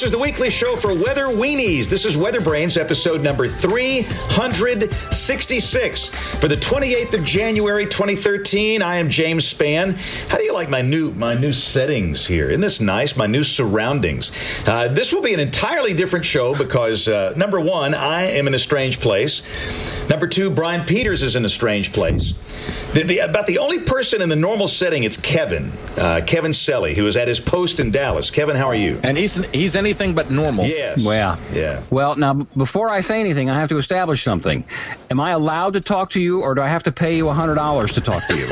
is the weekly show for Weather Weenies. This is Weather Brains, episode number 366 for the 28th of January, 2013. I am James Spann. How do you like my new settings here? Isn't this nice? My new surroundings. This will be an entirely different show because, number one, I am in a strange place. Number two, Brian Peters is in a strange place. About the only person in the normal setting, it's Kevin Selly, who is at his post in Dallas. Kevin, how are you? And he's anything but normal. Yes. Well, yeah. Well, now, before I say anything, I have to establish something. Am I allowed to talk to you, or do I have to pay you $100 to talk to you?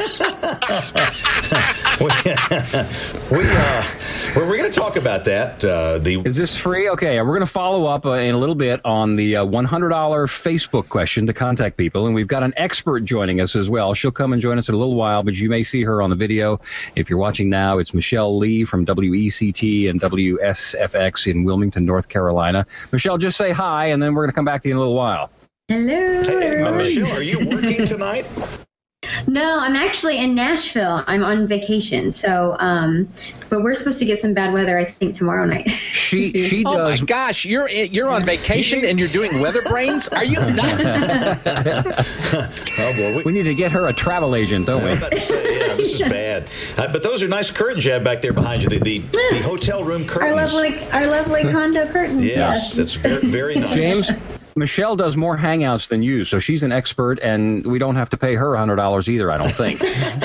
We're going to talk about that. Is this free? Okay, we're going to follow up in a little bit on the $100 Facebook question to contact people, and we've got an expert joining us as well. She'll come and join us in a little while, but you may see her on the video. If you're watching now, it's Michelle Lee from WECT and WSFX in Wilmington, North Carolina. Michelle, just say hi, and then we're going to come back to you in a little while. Hello. Hey, Michelle, are you working tonight? No, I'm actually in Nashville. I'm on vacation. So, but we're supposed to get some bad weather, I think, tomorrow night. She does. Oh my gosh, you're on vacation and you're doing Weather Brains? Are you nuts? Oh boy, we need to get her a travel agent, don't we? I'm about to say, yeah, this is bad. But those are nice curtains you have back there behind you. The hotel room curtains. Our lovely condo curtains. Yes, that's very, very nice. James, Michelle does more hangouts than you, so she's an expert, and we don't have to pay her $100 either, I don't think.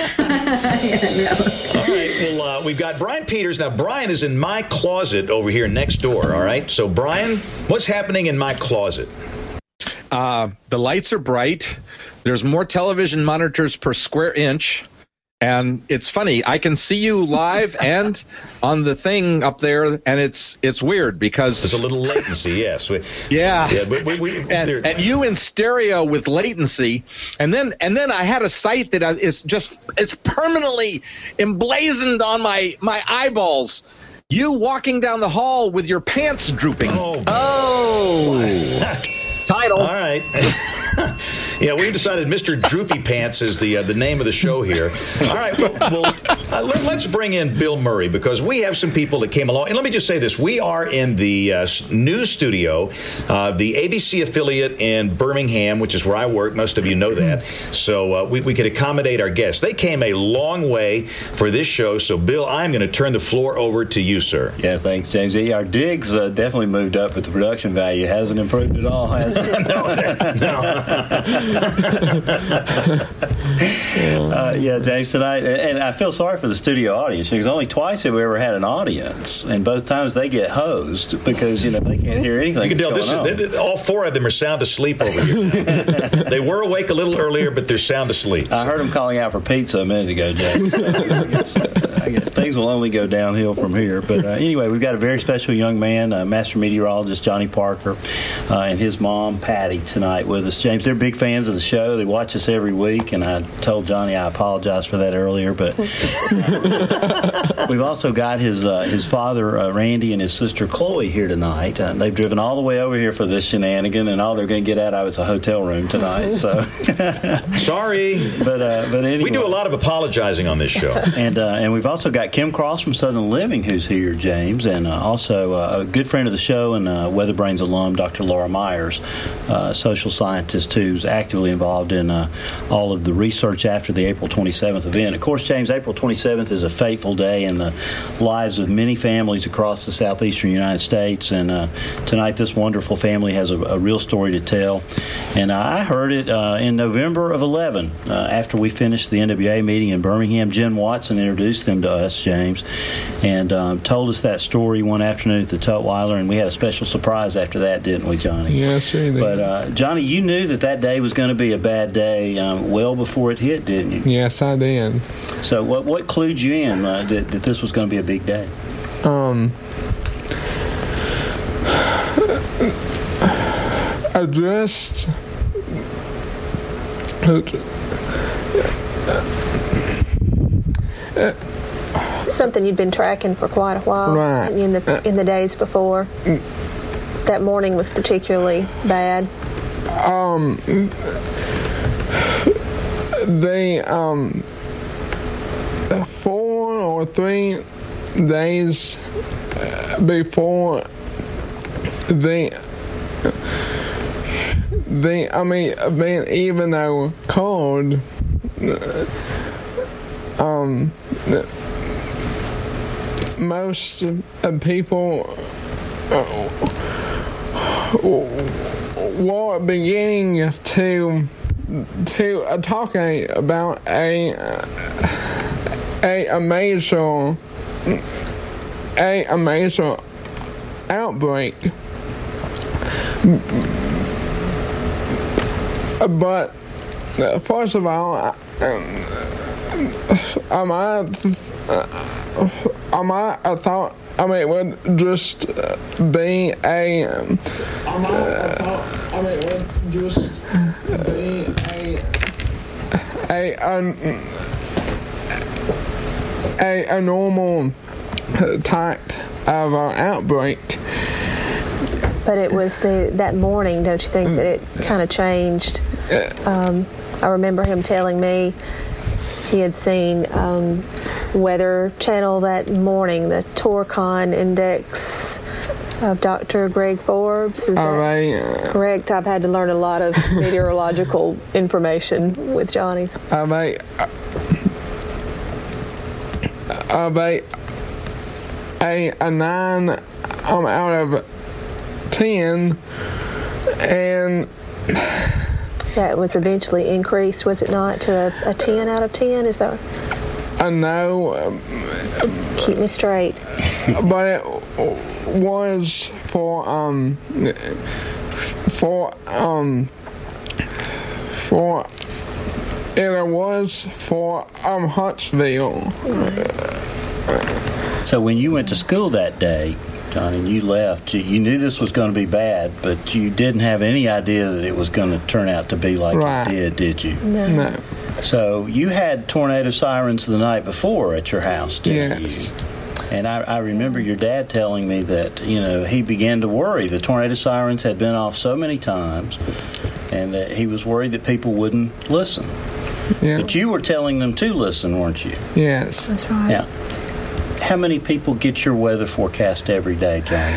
All right, well, we've got Brian Peters. Now, Brian is in my closet over here next door, all right? So, Brian, what's happening in my closet? The lights are bright. There's more television monitors per square inch. And it's funny, I can see you live and on the thing up there, and it's weird because there's a little latency. Yes, yeah. And you in stereo with latency, and then I had a sight that is permanently emblazoned on my eyeballs. You walking down the hall with your pants drooping. Oh. Title. All right. Yeah, we decided Mr. Droopy Pants is the name of the show here. All right, let's bring in Bill Murray because we have some people that came along. And let me just say this. We are in the news studio, the ABC affiliate in Birmingham, which is where I work. Most of you know that. So we could accommodate our guests. They came a long way for this show. So, Bill, I'm going to turn the floor over to you, sir. Yeah, thanks, James. Our digs definitely moved up, but the production value hasn't improved at all, has it? No. Yeah, James, tonight, and I feel sorry for the studio audience because only twice have we ever had an audience, and both times they get hosed because they can't hear anything. You can tell all four of them are sound asleep over here. They were awake a little earlier, but they're sound asleep. I heard them calling out for pizza a minute ago, James. I guess things will only go downhill from here. But anyway, we've got a very special young man, master meteorologist Johnny Parker, and his mom Patty tonight with us. James, they're big fans of the show. They watch us every week, and I told Johnny I apologize for that earlier. But we've also got his father Randy and his sister Chloe here tonight. They've driven all the way over here for this shenanigan, and all they're going to get out of it's a hotel room tonight. So sorry, but anyway, we do a lot of apologizing on this show, and we've also got Kim Cross from Southern Living who's here, James, and also a good friend of the show and Weather Brains alum, Dr. Laura Myers, social scientist who's actively involved in all of the research after the April 27th event. Of course, James, April 27th is a fateful day in the lives of many families across the southeastern United States, and tonight this wonderful family has a real story to tell. And I heard it in November of 11 after we finished the NWA meeting in Birmingham. Jen Watson introduced them to us, James, and told us that story one afternoon at the Tutwiler, and we had a special surprise after that, didn't we, Johnny? Yes, we did. But Johnny, you knew that day was going to be a bad day well before it hit, didn't you? Yes, I did. So what clued you in that this was going to be a big day? I just something you'd been tracking for quite a while, right? In the days before. That morning was particularly bad. They 4 or 3 days before even though cold, most people were beginning to talking about a major outbreak. But first of all, I thought it would just be a normal type of outbreak. But it was that morning, don't you think, that it kind of changed? I remember him telling me he had seen Weather Channel that morning, the Torcon Index of Dr. Greg Forbes. Is that correct? I've had to learn a lot of meteorological information with Johnny's. A 9 out of 10, and that was eventually increased, was it not, to a 10 out of 10? Is that? No. Keep me straight. But it was for Huntsville. So when you went to school that day, John, and you left, you knew this was going to be bad, but you didn't have any idea that it was going to turn out to be like it did you? No. So you had tornado sirens the night before at your house, didn't you? And I remember your dad telling me that, he began to worry. The tornado sirens had been off so many times, and that he was worried that people wouldn't listen. Yeah. But you were telling them to listen, weren't you? Yes. That's right. Yeah. How many people get your weather forecast every day, Johnny?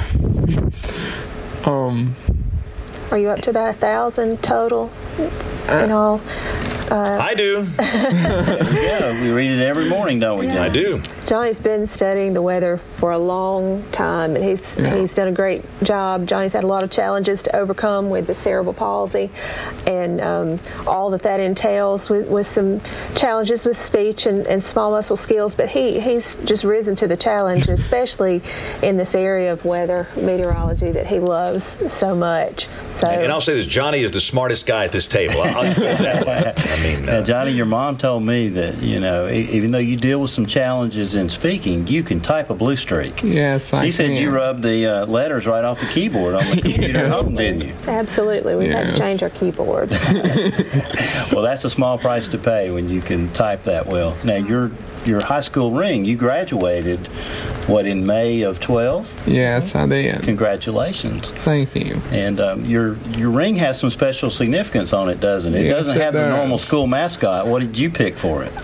Are you up to about 1,000 total in all? I do. Yeah, we read it every morning, don't we, Johnny? I do. Johnny's been studying the weather for a long time, and he's done a great job. Johnny's had a lot of challenges to overcome with the cerebral palsy, and all that entails with some challenges with speech and small muscle skills. But he's just risen to the challenge, especially in this area of weather meteorology that he loves so much. So, and I'll say this: Johnny is the smartest guy at this table. I'll put it that way. Johnny, your mom told me that, even though you deal with some challenges in speaking, you can type a blue streak. Yes, I She said you rubbed the letters right off the keyboard on the computer at home, didn't you? Absolutely. We had to change our keyboard. Well, that's a small price to pay when you can type that well. Now, your high school ring, you graduated, in May of 12? Yes, I did. Congratulations. Thank you. And your ring has some special significance on it, doesn't it? It doesn't have the normal school mascot. What did you pick for it?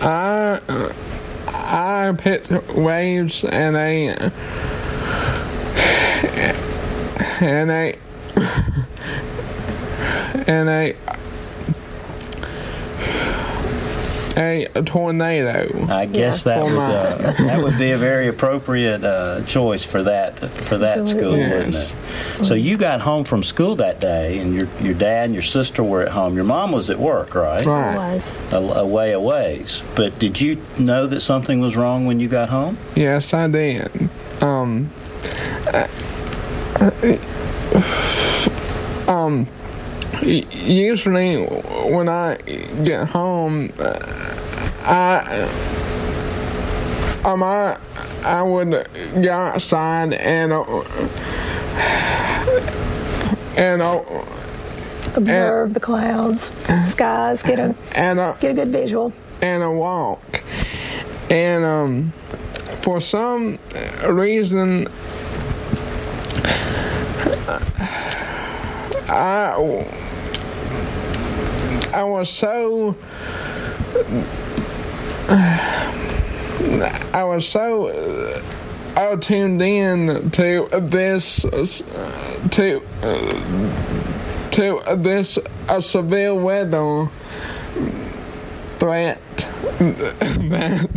I picked waves and a tornado. I guess that would be a very appropriate choice for that school, wouldn't it? So you got home from school that day, and your dad and your sister were at home. Your mom was at work, right? Right. A ways. But did you know that something was wrong when you got home? Yes, I did. Usually when I get home, I would go outside and observe the clouds, skies, get a good visual, and a walk. And for some reason, I was so I tuned in to this severe weather threat that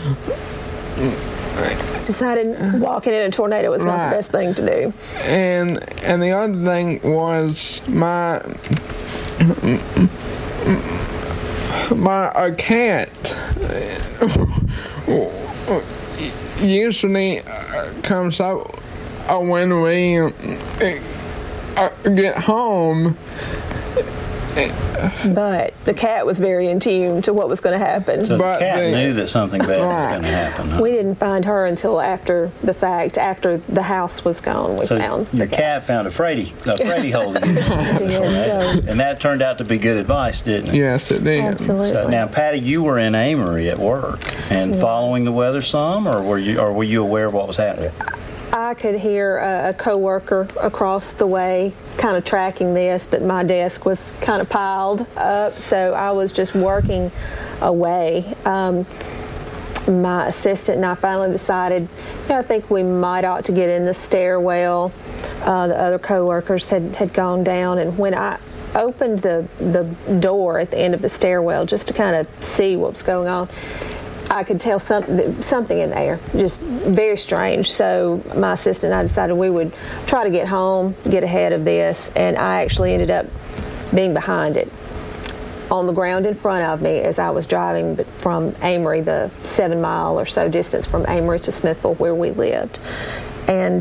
decided walking in a tornado was not the best thing to do. And the other thing was my cat usually comes out when we get home. But the cat was very in tune to what was going to happen. So the cat knew that something bad was going to happen. Huh? We didn't find her until after the fact, after the house was gone. We found your cat found a Freddy hole to get into. And that turned out to be good advice, didn't it? Yes, it did. Absolutely. So now, Patty, you were in Amory at work and following the weather some, or were you aware of what was happening? I could hear a coworker across the way kind of tracking this, but my desk was kind of piled up, so I was just working away. My assistant and I finally decided, I think we might ought to get in the stairwell. The other coworkers had gone down, and when I opened the door at the end of the stairwell just to kind of see what was going on, I could tell something in there, just very strange. So my assistant and I decided we would try to get home, get ahead of this, and I actually ended up being behind it on the ground in front of me as I was driving from Amory, the 7 mile or so distance from Amory to Smithville where we lived. And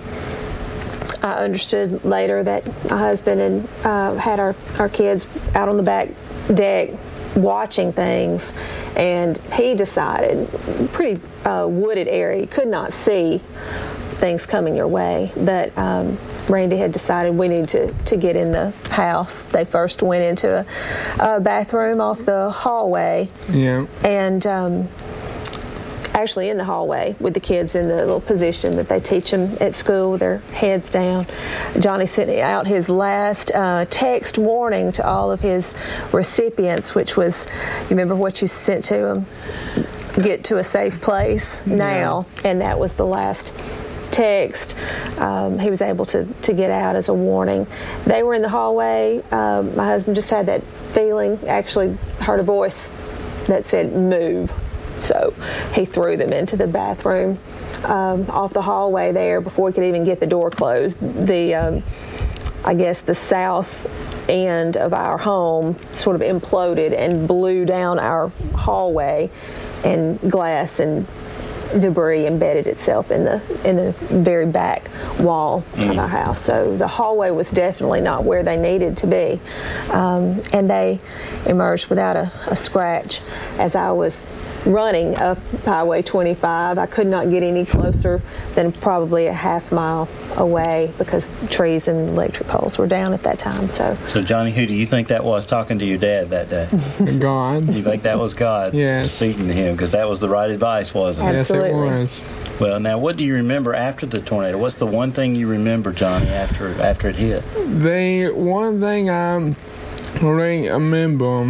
I understood later that my husband and had our kids out on the back deck watching things, and he decided, pretty wooded area, could not see things coming your way, but Randy had decided we need to get in the house. They first went into a bathroom off the hallway, and actually in the hallway with the kids in the little position that they teach them at school with their heads down. Johnny sent out his last text warning to all of his recipients, which was, you remember what you sent to them? Get to a safe place now. And that was the last text. He was able to get out as a warning. They were in the hallway. My husband just had that feeling, actually heard a voice that said, "Move." So he threw them into the bathroom off the hallway there before he could even get the door closed. I guess the south end of our home sort of imploded and blew down our hallway, and glass and debris embedded itself in the very back wall of our house. So the hallway was definitely not where they needed to be, and they emerged without a scratch. As I was running up Highway 25, I could not get any closer than probably a half mile away because trees and electric poles were down at that time. So Johnny, who do you think that was talking to your dad that day? God. You think that was God? Yes. Speaking to him, because that was the right advice, wasn't it? Absolutely. Yes, it was. Well, now, what do you remember after the tornado? What's the one thing you remember, Johnny, after it hit? The one thing I remember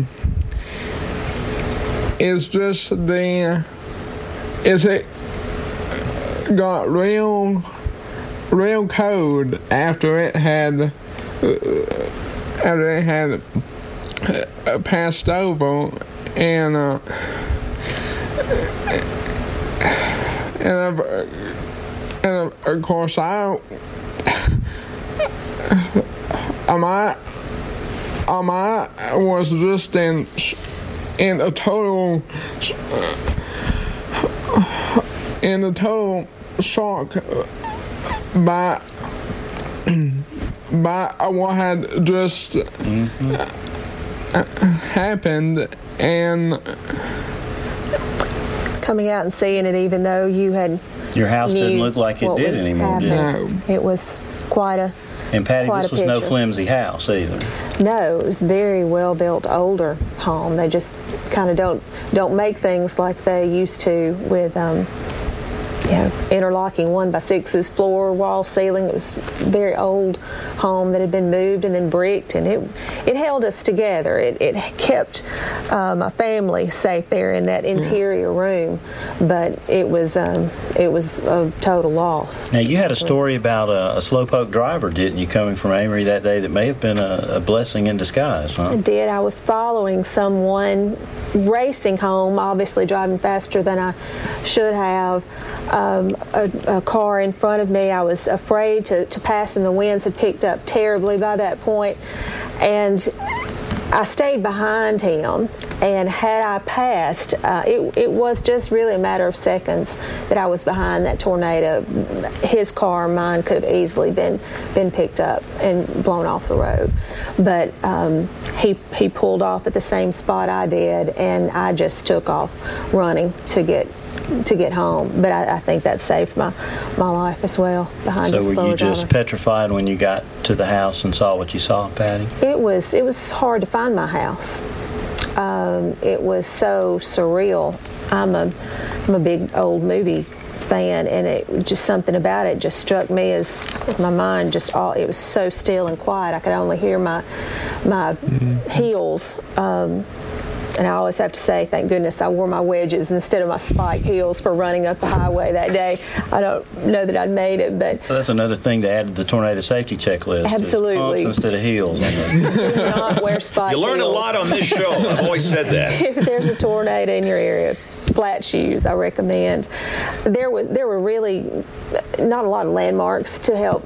is just it got real cold after it had passed over, and of course I was just in a total shock by what had just happened, and coming out and seeing it, even though you had your house didn't look like it did anymore, did it? No. It was quite a And Patty, quite this a was no picture. flimsy house either. No, it was a very well built older home. They just kind of don't make things like they used to with interlocking 1x6s, floor, wall, ceiling. It was a very old home that had been moved and then bricked, and it held us together. It kept my family safe there in that interior room, but it was a total loss. Now, you had a story about a slowpoke driver, didn't you, coming from Amory that day that may have been a blessing in disguise, huh? I did. I was following someone racing home, obviously driving faster than I should have. A car in front of me. I was afraid to pass, and the winds had picked up terribly by that point. And I stayed behind him, and had I passed, it was just really a matter of seconds that I was behind that tornado. His car, mine, could have easily been picked up and blown off the road. But he pulled off at the same spot I did, and I just took off running to get home. But I think that saved my life as well. Behind so were you just petrified when you got to the house and saw what you saw, Patty? It was hard to find my house. It was so surreal. I'm a big old movie fan, and it just something about it just struck me as my mind it was so still and quiet. I could only hear my heels. And I always have to say, thank goodness I wore my wedges instead of my spike heels for running up the highway that day. I don't know that I'd made it, but... So that's another thing to add to the tornado safety checklist. Absolutely. Pumps instead of heels. Do not wear spike heels. You learn a lot on this show. I've always said that. If there's a tornado in your area, flat shoes, I recommend. There were really not a lot of landmarks to help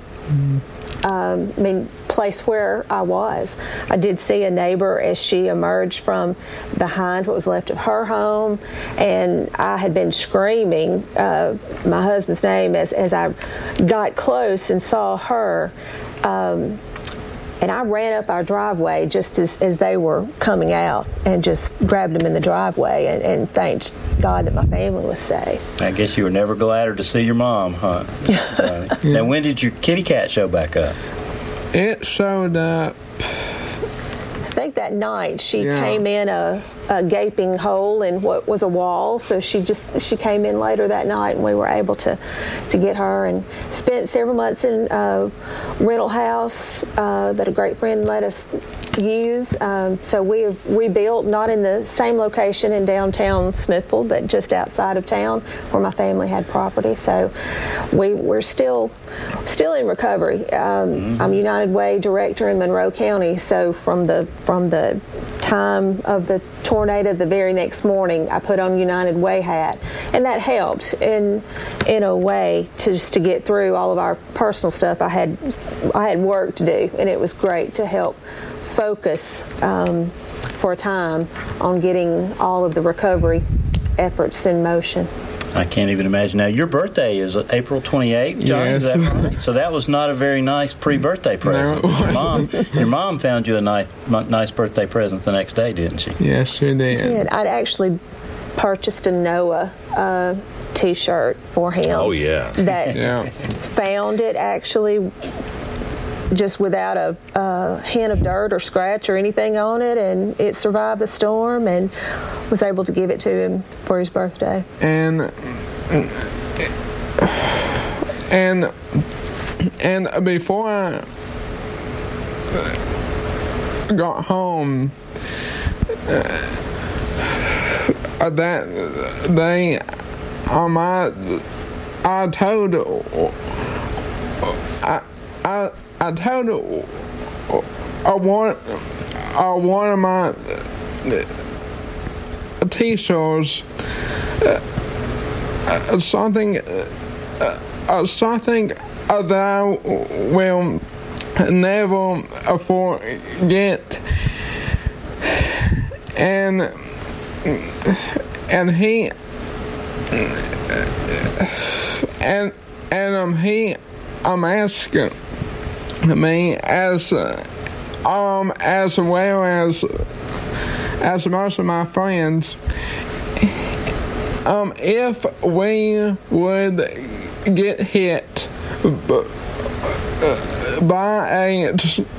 place where I was. I did see a neighbor as she emerged from behind what was left of her home, and I had been screaming my husband's name as I got close and saw her. And I ran up our driveway just as they were coming out and just grabbed them in the driveway and thanked God that my family was safe. I guess you were never gladder to see your mom, huh? Now, when did your kitty cat show back up? It showed up. I think that night she came in a gaping hole in what was a wall, so she came in later that night, and we were able to get her, and spent several months in a rental house that a great friend let us use. So we built not in the same location in downtown Smithville, but just outside of town where my family had property. So we're still in recovery. I'm United Way director in Monroe County, so from the time of the tornado the very next morning, I put on United Way hat, and that helped in a way to get through all of our personal stuff. I had work to do, and it was great to help focus for a time on getting all of the recovery efforts in motion. I can't even imagine. Now, your birthday is April 28th, Johnny, yes. Is that right? So that was not a very nice pre-birthday present. No, your mom found you a nice birthday present the next day, didn't she? Yes, she did. I'd actually purchased a Noah T-shirt for him. Oh, yeah. That found it actually just without a hint of dirt or scratch or anything on it, and it survived the storm, and was able to give it to him for his birthday. And before I got home, that day, I told one of my T-shirts something that I will never forget, and I'm asking me as well as most of my friends, if we would get hit by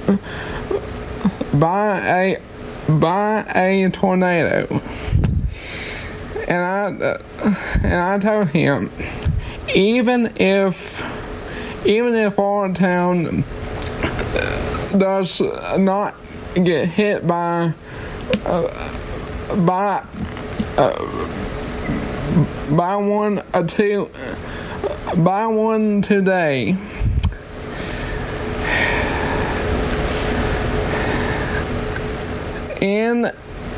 a tornado, and I told him, even if our town does not get hit by one today, and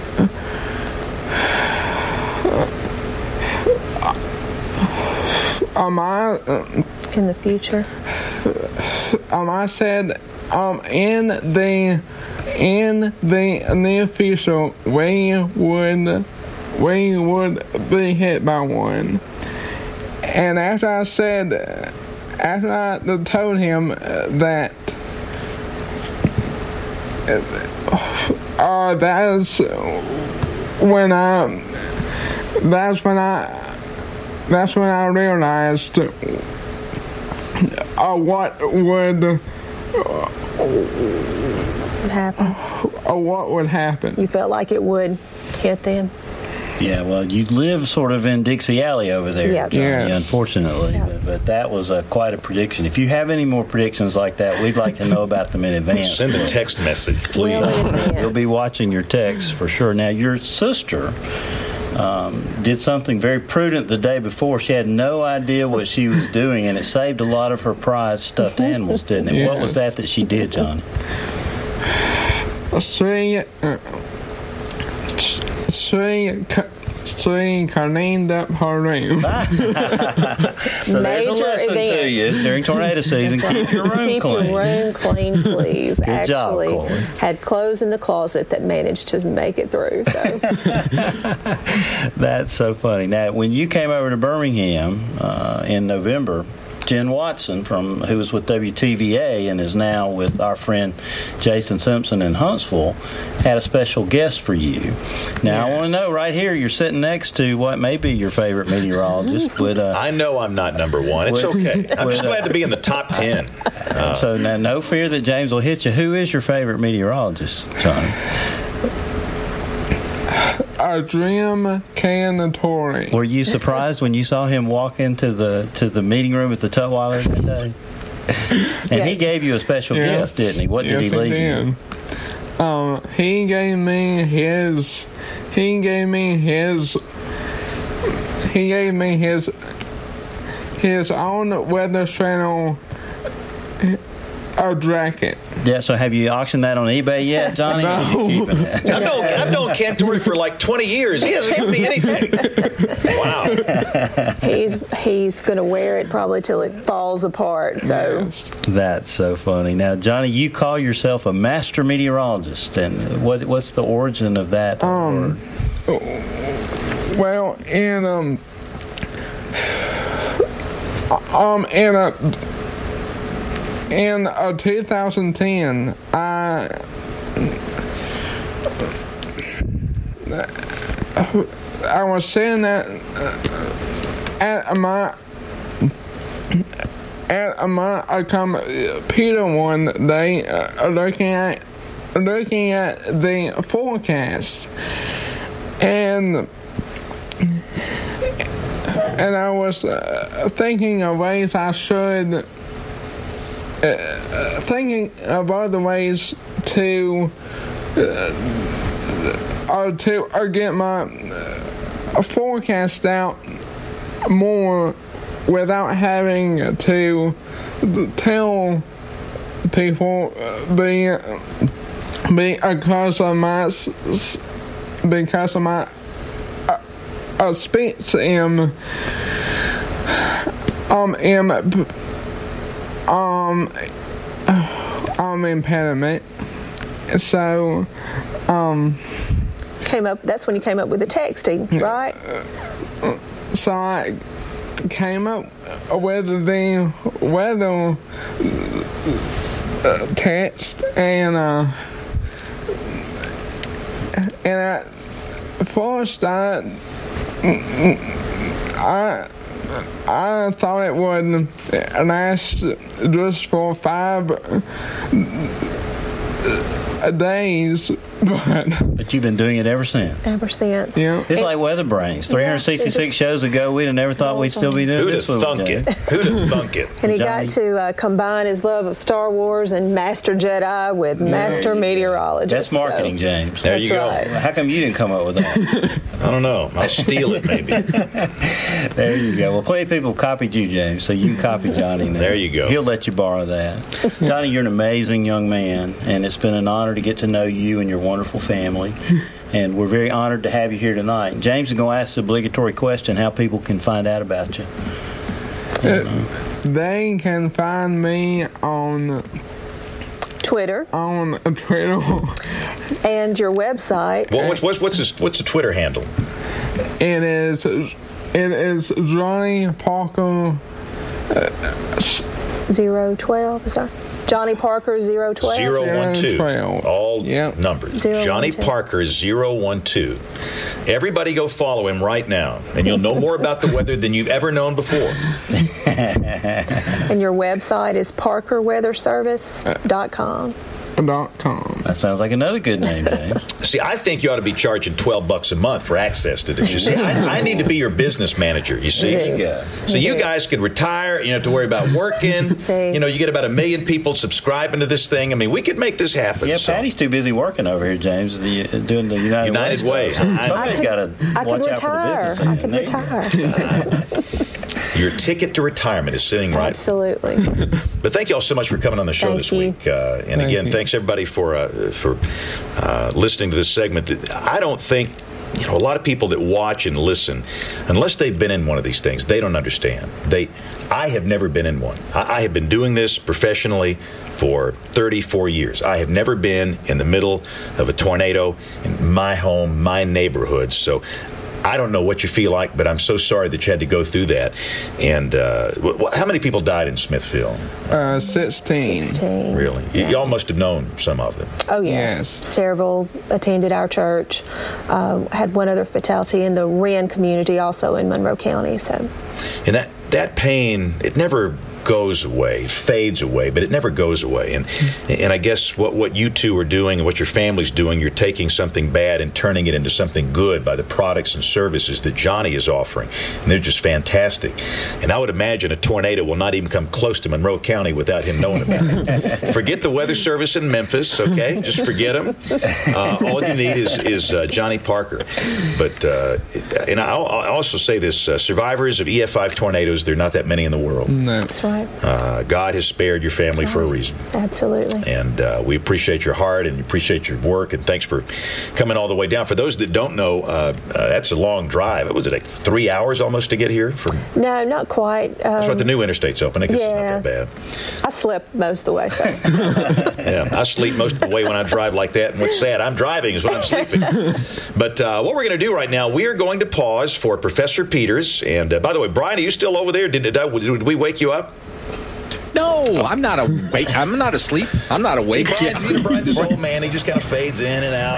in the future, I said, in the near future, we would be hit by one. And after I told him that that's when I realized what would happen. You felt like it would hit them. Yeah, well, you live sort of in Dixie Alley over there, Yeah. Johnny, Yes. unfortunately. Yeah. But that was quite a prediction. If you have any more predictions like that, we'd like to know about them in advance. Send a text message, please. Really in advance. We'll be watching your texts for sure. Now, your sister did something very prudent the day before. She had no idea what she was doing, and it saved a lot of her prized stuffed animals, didn't it? Yes. What was that she did, Johnny? She cleaned up her room. So there's a Major lesson to event. you during tornado season. Keep your room Keep clean. your room clean, please. Good job, Actually, Chloe. had clothes in the closet that managed to make it through. So That's so funny. Now, when you came over to Birmingham in November, Jen Watson, who was with WTVA and is now with our friend Jason Simpson in Huntsville, had a special guest for you. Now, I want to know right here, you're sitting next to what may be your favorite meteorologist. I know I'm not number one. It's okay. I'm just glad to be in the top 10. So now, no fear that James will hit you. Who is your favorite meteorologist, Johnny? Adrian Canatore. Were you surprised when you saw him walk into the meeting room at the Tutwiler that day? And he gave you a special gift, didn't he? What did he leave you? He gave me his own Weather Channel jacket. Yeah, so have you auctioned that on eBay yet, Johnny? No. Or are you keeping it? I've known Cantori for like 20 years. He hasn't given me anything. Wow. he's going to wear it probably till it falls apart. So That's so funny. Now, Johnny, you call yourself a master meteorologist, and what's the origin of that word? Well, in 2010, I was sitting at my computer one day, looking at the forecast, and I was thinking of ways I should. Thinking of other ways to get my forecast out more without having to tell people because of my speech impediment. So that's when you came up with the texting, right? So I came up with the weather text, and at first I thought it would last just for 5 days, But you've been doing it ever since. Ever since. yeah. It's like Weather Brains. 366 shows ago, we'd have never thought we'd still be doing Who'd this. have thunk it? Who'd have thunk it? And he Johnny. got to combine his love of Star Wars and Master Jedi with Master Meteorologist. That's marketing, James. There you go. right. How come you didn't come up with that? I don't know. I'll steal it, maybe. There you go. Well, plenty of people copied you, James, so you can copy Johnny now. There you go. He'll let you borrow that. Johnny, you're an amazing young man, and it's been an honor to get to know you and your wonderful family. And we're very honored to have you here tonight. James is going to ask the obligatory question, how people can find out about you. They can find me on Twitter Twitter. and your website. Well, what's the Twitter handle? It is Johnny Parker. 012, is that? Johnny Parker 012. 012. All Yep. numbers. 012. Johnny Parker 012. Everybody go follow him right now, and you'll know more about the weather than you've ever known before. And your website is parkerweatherservice.com. .com. That sounds like another good name, James. See, I think you ought to be charging $12 a month for access to this. You see, I need to be your business manager, you see. There you go. So you guys could retire. You don't have to worry about working. See. You know, you get about 1 million people subscribing to this thing. I mean, we could make this happen. Yeah, So- Patty's too busy working over here, James, doing the United Way. stuff. Somebody's got to I watch could out for the retire. business. I end. could There you go. retire. Your ticket to retirement is sitting right. Absolutely. But thank you all so much for coming on the show Thank this you. week. And Thank again, you. thanks everybody for listening to this segment. I don't think, a lot of people that watch and listen, unless they've been in one of these things, they don't understand. I have never been in one. I have been doing this professionally for 34 years. I have never been in the middle of a tornado in my home, my neighborhood. So I don't know what you feel like, but I'm so sorry that you had to go through that. And how many people died in Smithfield? 16. 16. Really? Y'all must have known some of them. Oh, yes. Yes. Several attended our church. Had one other fatality in the Wren community, also in Monroe County. So, And that pain, it never goes away. It fades away, but it never goes away. And I guess what you two are doing and what your family's doing, you're taking something bad and turning it into something good by the products and services that Johnny is offering. And they're just fantastic. And I would imagine a tornado will not even come close to Monroe County without him knowing about it. Forget the weather service in Memphis, okay? Just forget him. All you need is Johnny Parker. But and I'll also say this, survivors of EF5 tornadoes, there are not that many in the world. No. that's right. God has spared your family for a reason. Absolutely. And we appreciate your heart and appreciate your work. And thanks for coming all the way down. For those that don't know, that's a long drive. Was it like 3 hours almost to get here? No, not quite. That's what the new interstate's open. I guess yeah. it's not that I slept most of the way. So. bad. Yeah, I sleep most of the way when I drive like that. And what's sad, I'm driving is when I'm sleeping. But what we're going to do right now, we are going to pause for Professor Peters. And by the way, Brian, are you still over there? Did we wake you up? No, I'm not awake. I'm not asleep. I'm not awake. Brian's this old man. He just kind of fades in and out,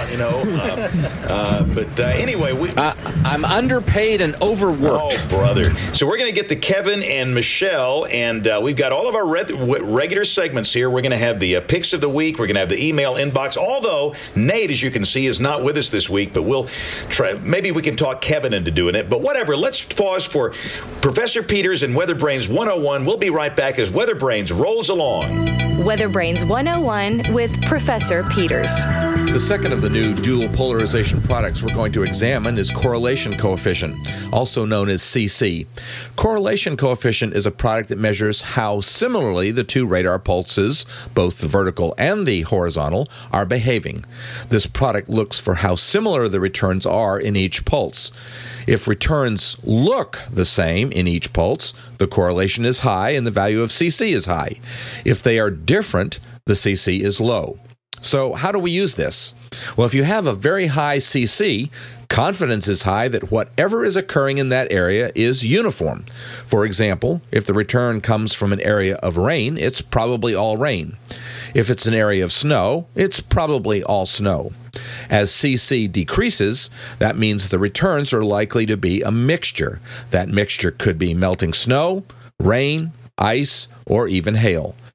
But anyway, I'm underpaid and overworked. Oh, brother. So we're going to get to Kevin and Michelle, and we've got all of our regular segments here. We're going to have the picks of the week. We're going to have the email inbox, although Nate, as you can see, is not with us this week, but we'll try. Maybe we can talk Kevin into doing it, but whatever. Let's pause for Professor Peters and Weather Brains 101. We'll be right back as Weather Brains rolls along. Weather Brains 101 with Professor Peters. The second of the new dual polarization products we're going to examine is correlation coefficient, also known as CC. Correlation coefficient is a product that measures how similarly the two radar pulses, both the vertical and the horizontal, are behaving. This product looks for how similar the returns are in each pulse. If returns look the same in each pulse, the correlation is high and the value of CC is high. If they are different, the CC is low. So how do we use this? Well, if you have a very high CC, confidence is high that whatever is occurring in that area is uniform. For example, if the return comes from an area of rain, it's probably all rain. If it's an area of snow, it's probably all snow. As CC decreases, that means the returns are likely to be a mixture. That mixture could be melting snow, rain, ice, or even hail.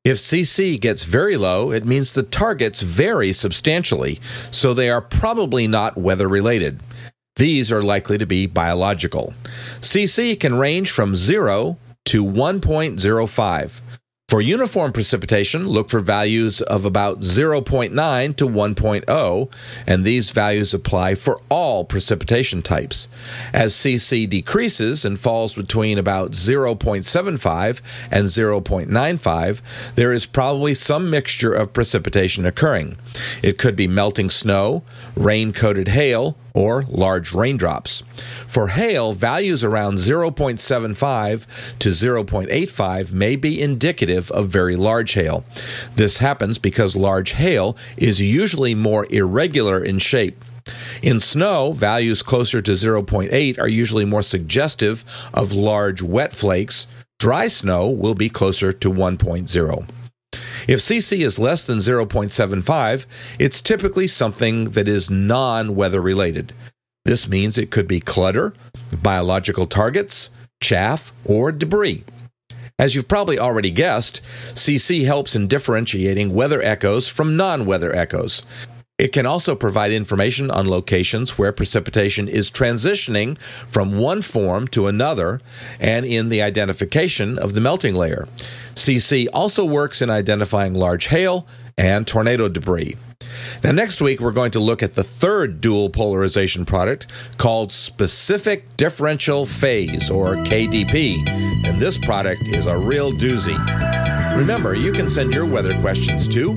If CC gets very low, it means the targets vary substantially, so they are probably not weather-related. These are likely to be biological. CC can range from 0 to 1.05. For uniform precipitation, look for values of about 0.9 to 1.0, and these values apply for all precipitation types. As CC decreases and falls between about 0.75 and 0.95, there is probably some mixture of precipitation occurring. It could be melting snow, rain-coated hail, or large raindrops. For hail, values around 0.75 to 0.85 may be indicative of very large hail. This happens because large hail is usually more irregular in shape. In snow, values closer to 0.8 are usually more suggestive of large wet flakes. Dry snow will be closer to 1.0. If CC is less than 0.75, it's typically something that is non-weather related. This means it could be clutter, biological targets, chaff, or debris. As you've probably already guessed, CC helps in differentiating weather echoes from non-weather echoes. It can also provide information on locations where precipitation is transitioning from one form to another and in the identification of the melting layer. CC also works in identifying large hail and tornado debris. Now, next week, we're going to look at the third dual polarization product called Specific Differential Phase, or KDP, and this product is a real doozy. Remember, you can send your weather questions to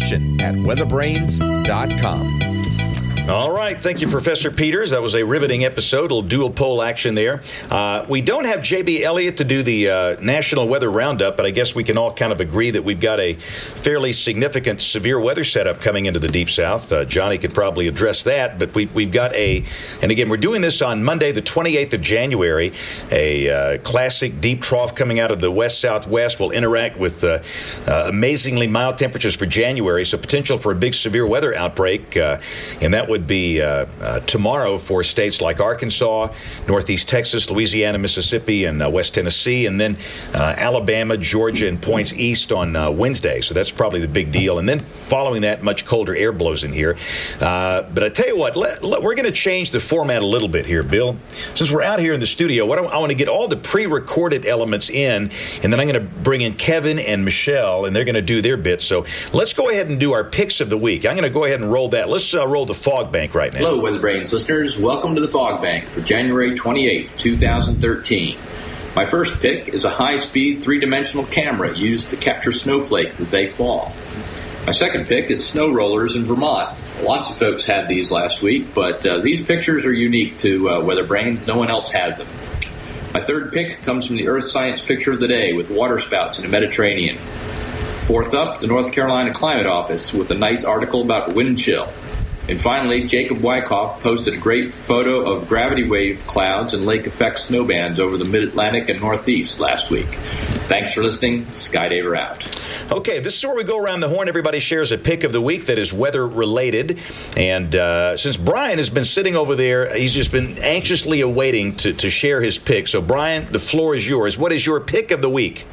question@weatherbrains.com. All right. Thank you, Professor Peters. That was a riveting episode, a little dual pole action there. We don't have J.B. Elliott to do the National Weather Roundup, but I guess we can all kind of agree that we've got a fairly significant severe weather setup coming into the Deep South. Johnny could probably address that, but we've got and again, we're doing this on Monday, the 28th of January, a classic deep trough coming out of the west-southwest will interact with amazingly mild temperatures for January, so potential for a big severe weather outbreak, and that would be tomorrow for states like Arkansas, Northeast Texas, Louisiana, Mississippi, and West Tennessee, and then Alabama, Georgia, and points east on Wednesday. So that's probably the big deal. And then following that, much colder air blows in here. But I tell you what, we're going to change the format a little bit here, Bill. Since we're out here in the studio, I want to get all the pre-recorded elements in, and then I'm going to bring in Kevin and Michelle, and they're going to do their bit. So let's go ahead and do our picks of the week. I'm going to go ahead and roll that. Let's roll the Fog Bank right now. Hello, Weather Brains listeners. Welcome to the Fog Bank for January 28th, 2013. My first pick is a high-speed three-dimensional camera used to capture snowflakes as they fall. My second pick is snow rollers in Vermont. Lots of folks had these last week, but these pictures are unique to Weather Brains. No one else has them. My third pick comes from the Earth Science Picture of the Day with waterspouts in the Mediterranean. Fourth up, the North Carolina Climate Office with a nice article about wind chill. And finally, Jacob Wyckoff posted a great photo of gravity wave clouds and lake effect snowbands over the mid-Atlantic and Northeast last week. Thanks for listening. Skydaver out. Okay, this is where we go around the horn. Everybody shares a pick of the week that is weather-related. And since Brian has been sitting over there, he's just been anxiously awaiting to share his pick. So, Brian, the floor is yours. What is your pick of the week?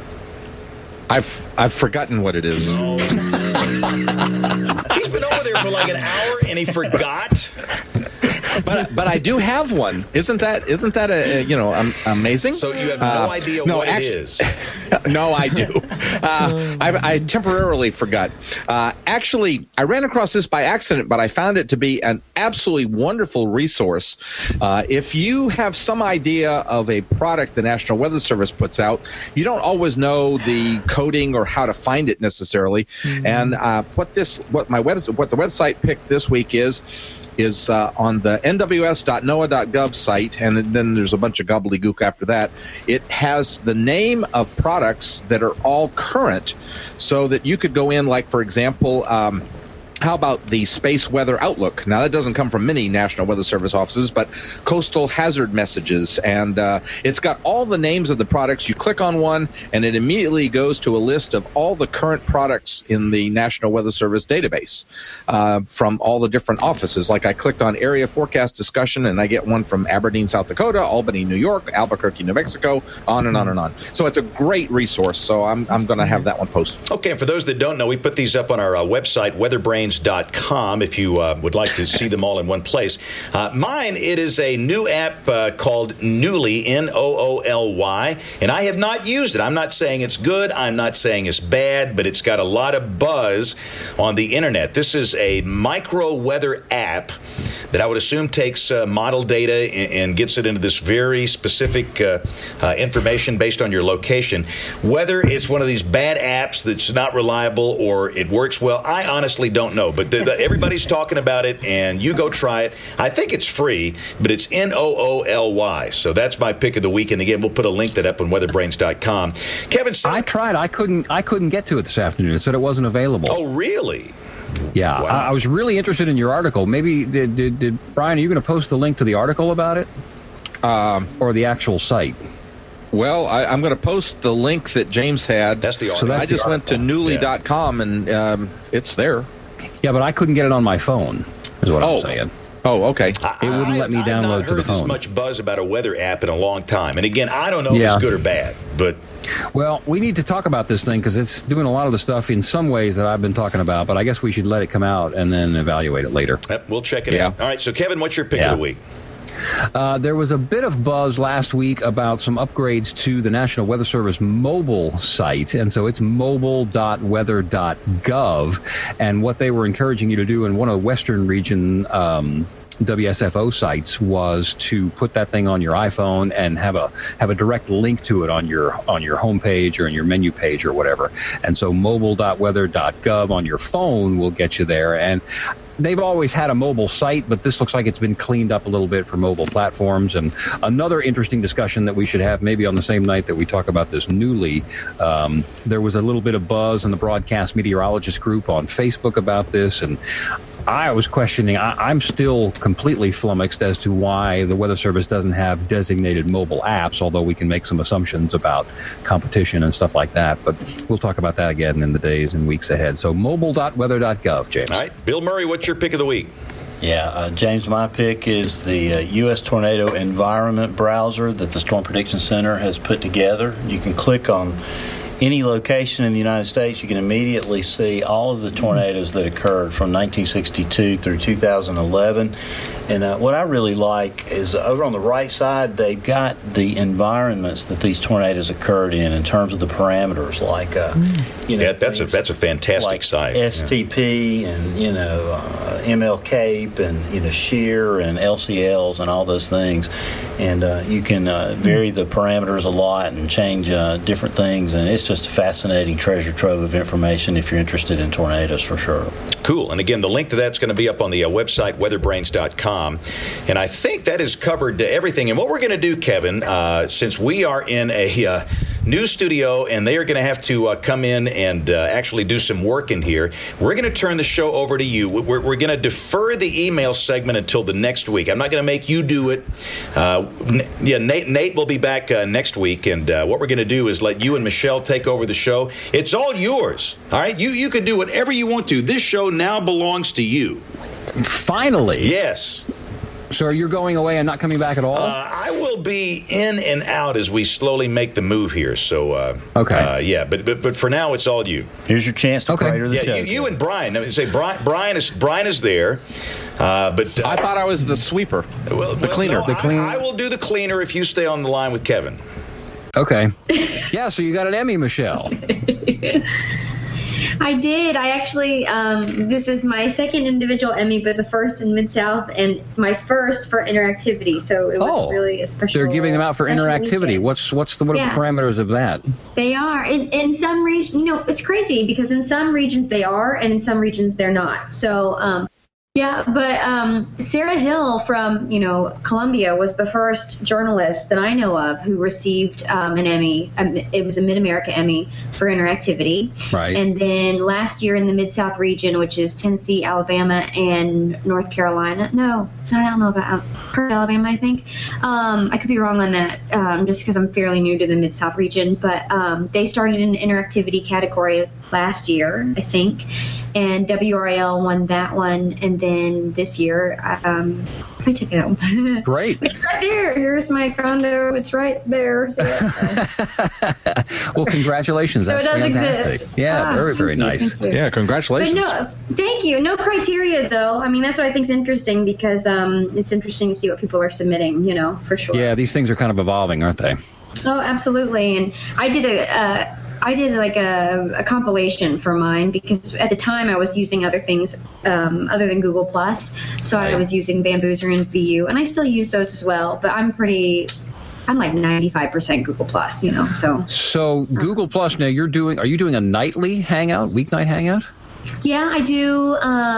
I've forgotten what it is. He's been over there for like an hour and he forgot. But I do have one. Isn't that amazing? So you have no idea what it is. No, I do. I temporarily forgot. Actually, I ran across this by accident, but I found it to be an absolutely wonderful resource. If you have some idea of a product the National Weather Service puts out, you don't always know the coding or how to find it necessarily. Mm-hmm. And what the website picked this week is on the nws.noaa.gov site, and then there's a bunch of gobbledygook after that. It has the name of products that are all current, so that you could go in, like, for example, How about the Space Weather Outlook? Now, that doesn't come from many National Weather Service offices, but coastal hazard messages. And it's got all the names of the products. You click on one, and it immediately goes to a list of all the current products in the National Weather Service database from all the different offices. Like I clicked on Area Forecast Discussion, and I get one from Aberdeen, South Dakota, Albany, New York, Albuquerque, New Mexico, on and on and on. So it's a great resource. So I'm going to have that one posted. Okay, and for those that don't know, we put these up on our website, weatherbrains.com, if you would like to see them all in one place. Mine, it is a new app called Nooly, Nooly, and I have not used it. I'm not saying it's good. I'm not saying it's bad, but it's got a lot of buzz on the internet. This is a micro weather app that I would assume takes model data and gets it into this very specific information based on your location. Whether it's one of these bad apps that's not reliable or it works well, I honestly don't know. But everybody's talking about it, and you go try it. I think it's free, but it's Nooly. So that's my pick of the week. And again, we'll put a link to that up on weatherbrains.com. Kevin, I tried. I couldn't get to it this afternoon. It said it wasn't available. Oh, really? Yeah, wow. I was really interested in your article. Maybe did Brian? Are you going to post the link to the article about it, or the actual site? Well, I'm going to post the link that James had. That's the article. So I just went to Nooly.com, and it's there. Yeah, but I couldn't get it on my phone, is what I'm saying. Oh, okay. It wouldn't let me download to the phone. I've not heard this much buzz about a weather app in a long time. And again, I don't know if it's good or bad, but... Well, we need to talk about this thing because it's doing a lot of the stuff in some ways that I've been talking about, but I guess we should let it come out and then evaluate it later. We'll check it out. All right, so Kevin, what's your pick of the week? There was a bit of buzz last week about some upgrades to the National Weather Service mobile site, and so it's mobile.weather.gov, and what they were encouraging you to do in one of the Western region WSFO sites was to put that thing on your iPhone and have a direct link to it on your homepage or in your menu page or whatever. And so mobile.weather.gov on your phone will get you there. And they've always had a mobile site, but this looks like it's been cleaned up a little bit for mobile platforms. And another interesting discussion that we should have maybe on the same night that we talk about this Nooly, there was a little bit of buzz in the broadcast meteorologist group on Facebook about this, and I was questioning, I'm still completely flummoxed as to why the Weather Service doesn't have designated mobile apps, although we can make some assumptions about competition and stuff like that. But we'll talk about that again in the days and weeks ahead. So mobile.weather.gov, James. All right. Bill Murray, what's your pick of the week? Yeah, James, my pick is the U.S. Tornado Environment browser that the Storm Prediction Center has put together. You can click on any location in the United States. You can immediately see all of the tornadoes that occurred from 1962 through 2011. And what I really like is over on the right side, they've got the environments that these tornadoes occurred in terms of the parameters, like that's a fantastic like site. STP and ML Cape and shear and LCLs and all those things, and you can vary the parameters a lot and change different things, and it's just a fascinating treasure trove of information if you're interested in tornadoes, for sure. Cool. And again, the link to that's going to be up on the website, weatherbrains.com. And I think that has covered everything. And what we're going to do, Kevin, since we are in a new studio and they are going to have to come in and actually do some work in here, we're going to turn the show over to you. We're going to defer the email segment until the next week. I'm not going to make you do it. Nate will be back next week. And what we're going to do is let you and Michelle take over the show. It's all yours. All right? You can do whatever you want to. This show now belongs to you. Finally. Yes. So you're going away and not coming back at all? I will be in and out as we slowly make the move here. So, okay. But for now, it's all you. Here's your chance to crater the show. You and Brian. I mean, say Brian is there. But I thought I was the sweeper, the cleaner. No, I will do the cleaner if you stay on the line with Kevin. Okay. Yeah. So you got an Emmy, Michelle. I did. I actually, this is my second individual Emmy, but the first in Mid-South and my first for interactivity. So it was really a special. They're giving them out for interactivity. What are the parameters of that? They are. In some regions, it's crazy because in some regions they are and in some regions they're not. So Yeah, but Sarah Hill from, Columbia was the first journalist that I know of who received an Emmy. It was a Mid-America Emmy for interactivity. Right. And then last year in the Mid-South region, which is Tennessee, Alabama, and North Carolina. No, I don't know about Alabama, I think. I could be wrong on that just because I'm fairly new to the Mid-South region. But they started an interactivity category last year, I think. And WRAL won that one. And then this year, I took it home. Great. It's right there. Here's my condo. It's right there. Well, congratulations. So That's it does fantastic. exist. Yeah, very, very nice. Yeah, congratulations. But thank you. No criteria, though. I mean, that's what I think is interesting because it's interesting to see what people are submitting, for sure. Yeah, these things are kind of evolving, aren't they? Oh, absolutely. And I did a compilation for mine because at the time I was using other things other than Google Plus. So I was using Bambuser and VU, and I still use those as well. But I'm like 95% Google Plus, So Google Plus. Now are you doing a nightly hangout, weeknight hangout? Yeah, I do.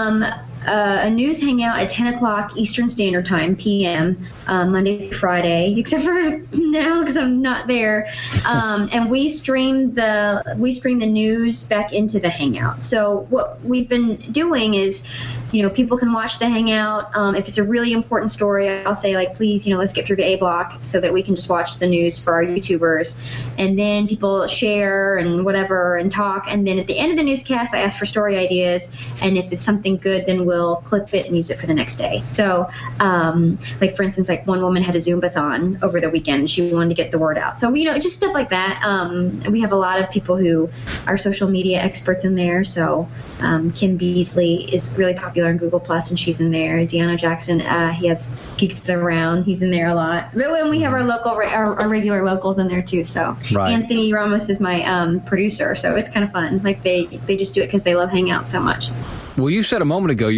A news hangout at 10 o'clock Eastern Standard Time, PM, Monday through Friday, except for now because I'm not there. And we stream the news back into the hangout. So what we've been doing is, people can watch the hangout. If it's a really important story, I'll say please, let's get through the A block so that we can just watch the news for our YouTubers. And then people share and whatever and talk. And then at the end of the newscast, I ask for story ideas. And if it's something good, then we'll clip it and use it for the next day. So, for instance, one woman had a Zumbathon over the weekend. She wanted to get the word out. So, just stuff like that. We have a lot of people who are social media experts in there. So, Kim Beasley is really popular on Google Plus, and she's in there. Deanna Jackson, he has Geeks Around. He's in there a lot. But when we have our regular locals in there too. So, right. Anthony Ramos is my producer. So it's kind of fun. They just do it because they love Hangout so much. Well, you said a moment ago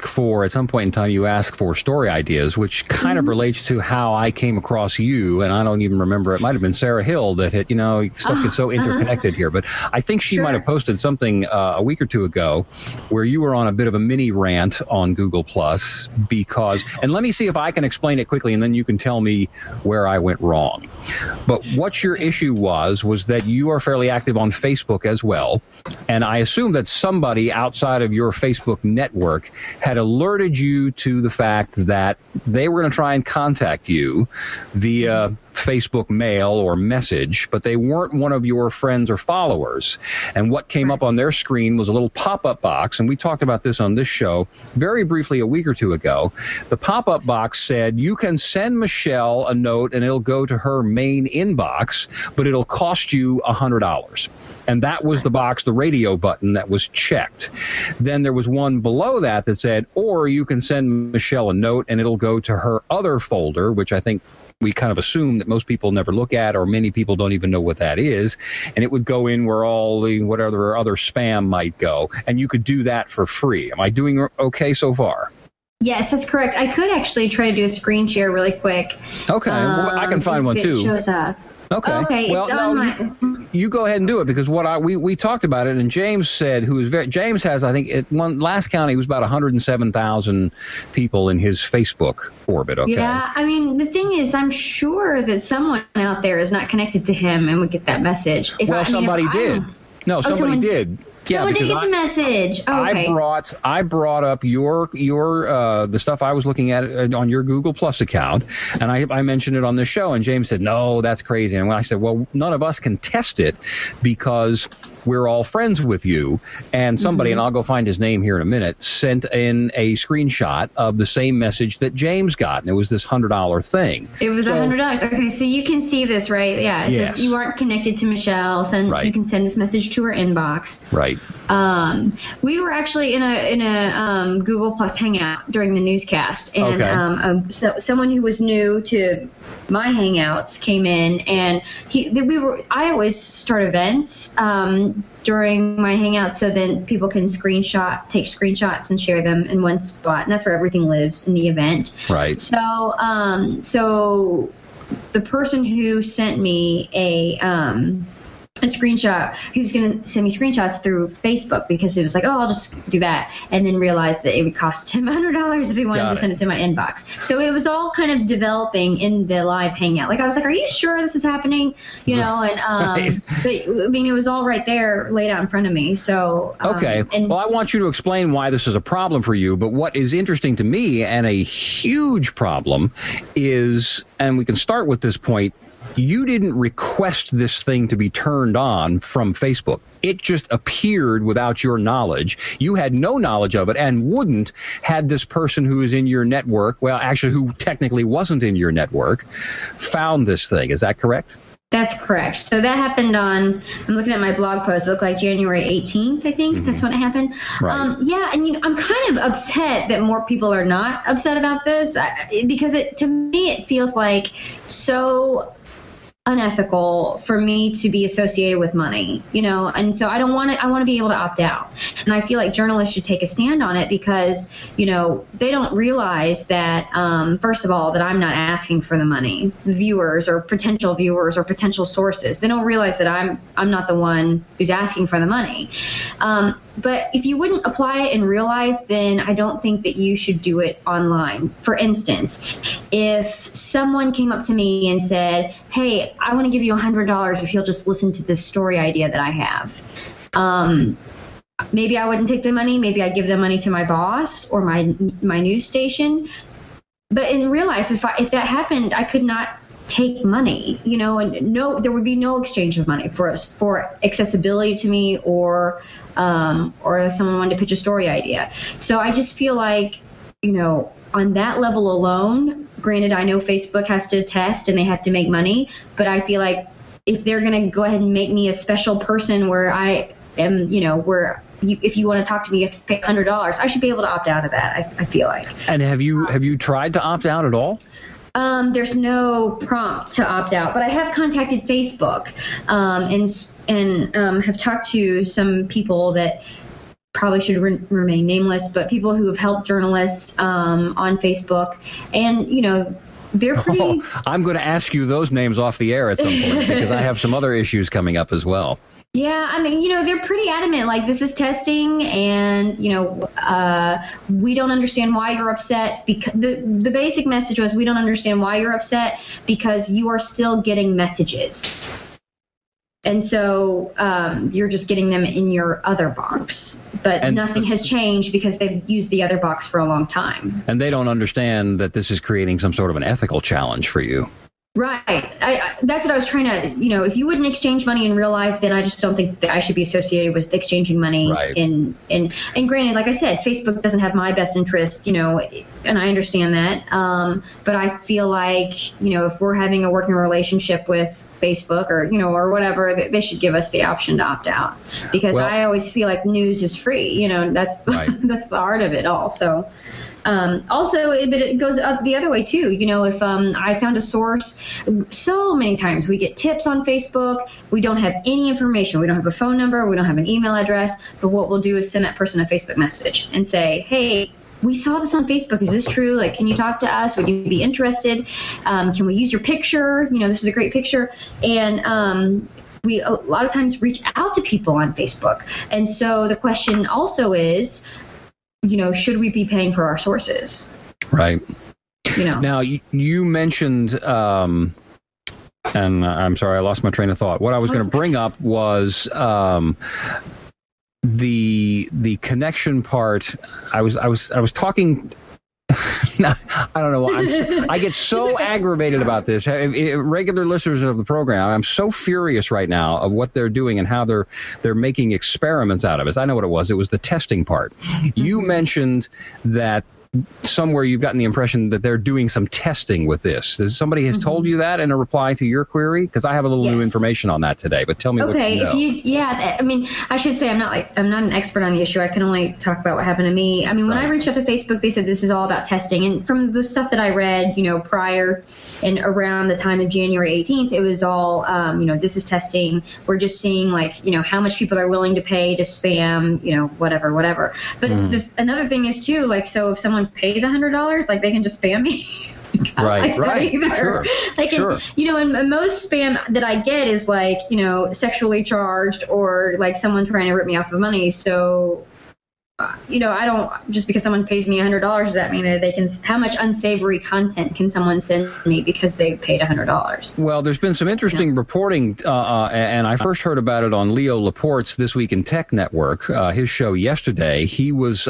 at some point in time, you ask for story ideas, which kind of relates to how I came across you. And I don't even remember. It might have been Sarah Hill that had, stuff gets so interconnected here. But I think she might have posted something a week or two ago where you were on a bit of a mini rant on Google Plus and let me see if I can explain it quickly and then you can tell me where I went wrong. But what your issue was that you are fairly active on Facebook as well. And I assume that somebody outside of your Facebook network had alerted you to the fact that they were going to try and contact you via Facebook mail or message, but they weren't one of your friends or followers. And what came up on their screen was a little pop-up box, and we talked about this on this show very briefly a week or two ago. The pop-up box said, you can send Michelle a note and it'll go to her main inbox, but it'll cost you $100. And that was the box, the radio button that was checked. Then there was one below that said, or you can send Michelle a note and it'll go to her other folder, which I think we kind of assume that most people never look at, or many people don't even know what that is. And it would go in where all the whatever other spam might go. And you could do that for free. Am I doing okay so far? Yes, that's correct. I could actually try to do a screen share really quick. Okay, well, I can find one too. It shows up. Okay. Well, you go ahead and do it because we talked about it, and James said, James has, I think, last count, he was about 107,000 people in his Facebook orbit. Okay. Yeah, I mean, the thing is, I'm sure that someone out there is not connected to him and would get that message. Somebody did. Somebody did. Yeah, someone did get the message. Oh, okay. I brought up your the stuff I was looking at on your Google Plus account, and I mentioned it on the show, and James said, no, that's crazy. And I said, well, none of us can test it because we're all friends with you. And somebody, and I'll go find his name here in a minute, sent in a screenshot of the same message that James got, and it was this $100 thing. It was $100. Okay, so you can see this, right? Yeah, it says you aren't connected to Michelle. You can send this message to her inbox. Right. We were actually in a Google Plus hangout during the newscast, and so someone who was new to my hangouts came in, and I always start events during my hangout so then people can take screenshots and share them in one spot, and that's where everything lives in the event. Right. So so the person who sent me a screenshot. He was going to send me screenshots through Facebook because it was like, oh, I'll just do that. And then realized that it would cost him $100 if he wanted to send it to my inbox. So it was all kind of developing in the live hangout. Like I was like, are you sure this is happening? You know, and but I mean, it was all right there laid out in front of me. So okay. Well, I want you to explain why this is a problem for you. But what is interesting to me and a huge problem is, and we can start with this point, you didn't request this thing to be turned on from Facebook. It just appeared without your knowledge. You had no knowledge of it and wouldn't had this person who is in your network, well, actually who technically wasn't in your network, found this thing. Is that correct? That's correct. So that happened on, I'm looking at my blog post, it looked like January 18th, I think. That's when it happened. Right. Yeah, and you know, I'm kind of upset that more people are not upset about this because to me it feels like so unethical for me to be associated with money, you know, and so I want to be able to opt out. And I feel like journalists should take a stand on it because, you know, they don't realize that, first of all, that I'm not asking for the money. Viewers or potential sources, they don't realize that I'm not the one who's asking for the money. But if you wouldn't apply it in real life, then I don't think that you should do it online. For instance, if someone came up to me and said, hey, I want to give you $100 if you'll just listen to this story idea that I have. Maybe I wouldn't take the money. Maybe I'd give the money to my boss or my news station. But in real life, if that happened, I could not take money, you know, and there would be no exchange of money for accessibility to me or if someone wanted to pitch a story idea. So I just feel like, you know, on that level alone, granted, I know Facebook has to test and they have to make money, but I feel like if they're going to go ahead and make me a special person where I am, you know, if you want to talk to me, you have to pay $100, I should be able to opt out of that. I feel like. And have you tried to opt out at all? There's no prompt to opt out, but I have contacted Facebook and have talked to some people that probably should remain nameless, but people who have helped journalists on Facebook, and you know, they're pretty. Oh, I'm going to ask you those names off the air at some point because I have some other issues coming up as well. Yeah, I mean, you know, they're pretty adamant, like, this is testing, and, you know, we don't understand why you're upset. Because the basic message was, we don't understand why you're upset because you are still getting messages. And so you're just getting them in your other box. But nothing has changed because they've used the other box for a long time. And they don't understand that this is creating some sort of an ethical challenge for you. Right. That's what I was trying to, you know, if you wouldn't exchange money in real life, then I just don't think that I should be associated with exchanging money. Right. And granted, like I said, Facebook doesn't have my best interest, you know, and I understand that. But I feel like, you know, if we're having a working relationship with Facebook or, you know, or whatever, they should give us the option to opt out because I always feel like news is free, you know, that's, right. That's the art of it all. So. Also, it goes up the other way too. You know, if I found a source, so many times we get tips on Facebook. We don't have any information. We don't have a phone number. We don't have an email address. But what we'll do is send that person a Facebook message and say, hey, we saw this on Facebook. Is this true? Like, can you talk to us? Would you be interested? Can we use your picture? You know, this is a great picture. And we a lot of times reach out to people on Facebook. And so the question also is, you know, should we be paying for our sources? Right. You know. Now, you mentioned, and I'm sorry, I lost my train of thought. What I was going to bring up was the connection part. I was talking. I don't know. I get so aggravated about this. Regular listeners of the program, I'm so furious right now of what they're doing and how they're making experiments out of it. I know what it was. It was the testing part. You mentioned that somewhere you've gotten the impression that they're doing some testing with this. Somebody has told you that in a reply to your query? Because I have a little new information on that today, but tell me what you know. Yeah, I mean, I should say I'm not an expert on the issue. I can only talk about what happened to me. I mean, when I reached out to Facebook, they said this is all about testing. And from the stuff that I read, you know, prior and around the time of January 18th, it was all, you know, this is testing. We're just seeing, like, you know, how much people are willing to pay to spam, you know, whatever. But another thing is, too, like, so if someone pays $100, like, they can just spam me. Right. Either. Sure. And most spam that I get is like, sexually charged or like someone trying to rip me off of money. So, I don't, just because someone pays me $100, does that mean that they can, how much unsavory content can someone send me because they paid $100? Well, there's been some interesting reporting, and I first heard about it on Leo Laporte's This Week in Tech Network, his show yesterday. He was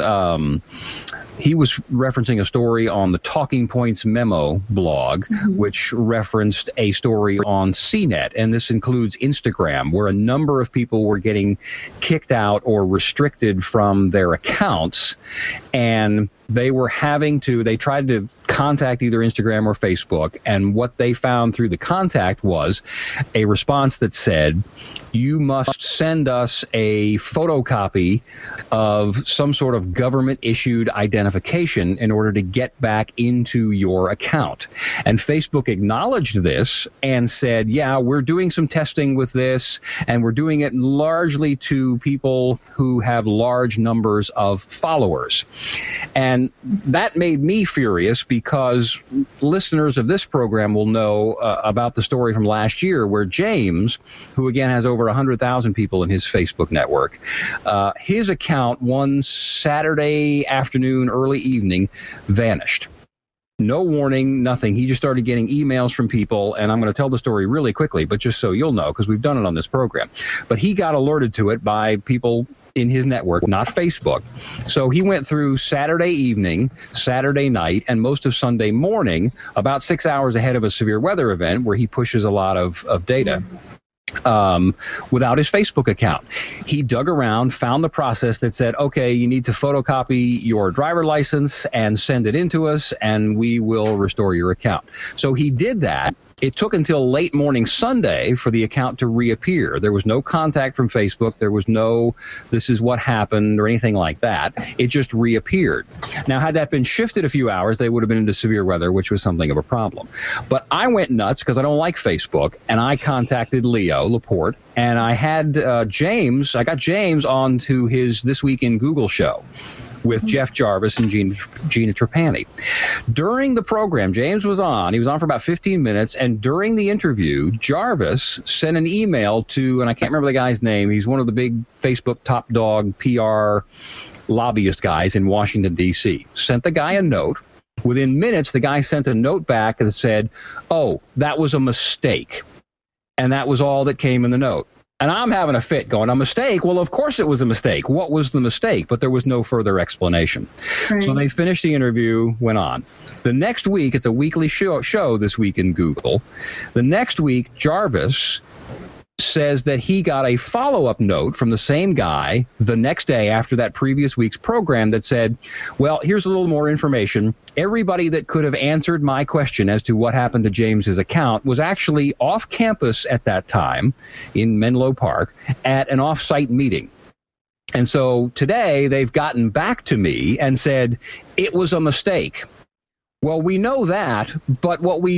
referencing a story on the Talking Points Memo blog, which referenced a story on CNET, and this includes Instagram, where a number of people were getting kicked out or restricted from their accounts, and they tried to contact either Instagram or Facebook, and what they found through the contact was a response that said, you must send us a photocopy of some sort of government-issued identification in order to get back into your account. And Facebook acknowledged this and said, yeah, we're doing some testing with this, and we're doing it largely to people who have large numbers of followers. And that made me furious because listeners of this program will know about the story from last year where James, who again has over 100,000 people in his Facebook network, his account one Saturday afternoon, early evening, vanished. No warning, nothing. He just started getting emails from people, and I'm going to tell the story really quickly, but just so you'll know, because we've done it on this program. But he got alerted to it by people in his network, not Facebook. So he went through Saturday evening, Saturday night, and most of Sunday morning, about 6 hours ahead of a severe weather event where he pushes a lot of data. Without his Facebook account. He dug around, found the process that said, okay, you need to photocopy your driver license and send it in to us, and we will restore your account. So he did that. It took until late morning Sunday for the account to reappear. There was no contact from Facebook. There was no, this is what happened or anything like that. It just reappeared. Now, had that been shifted a few hours, they would have been into severe weather, which was something of a problem. But I went nuts because I don't like Facebook, and I contacted Leo Laporte, and I had I got James on to his This Week in Google show with Jeff Jarvis and Gina Trapani. During the program, James was on. He was on for about 15 minutes, and during the interview, Jarvis sent an email to, and I can't remember the guy's name, he's one of the big Facebook top dog PR lobbyist guys in Washington, D.C., sent the guy a note. Within minutes, the guy sent a note back that said, oh, that was a mistake. And that was all that came in the note. And I'm having a fit going, a mistake? Well, of course it was a mistake. What was the mistake? But there was no further explanation. Right. So they finished the interview, went on. The next week, it's a weekly show This Week in Google. The next week, Jarvis says that he got a follow-up note from the same guy the next day after that previous week's program that said, well, here's a little more information. Everybody that could have answered my question as to what happened to James's account was actually off campus at that time in Menlo Park at an off-site meeting. And so today they've gotten back to me and said, it was a mistake. Well, we know that, but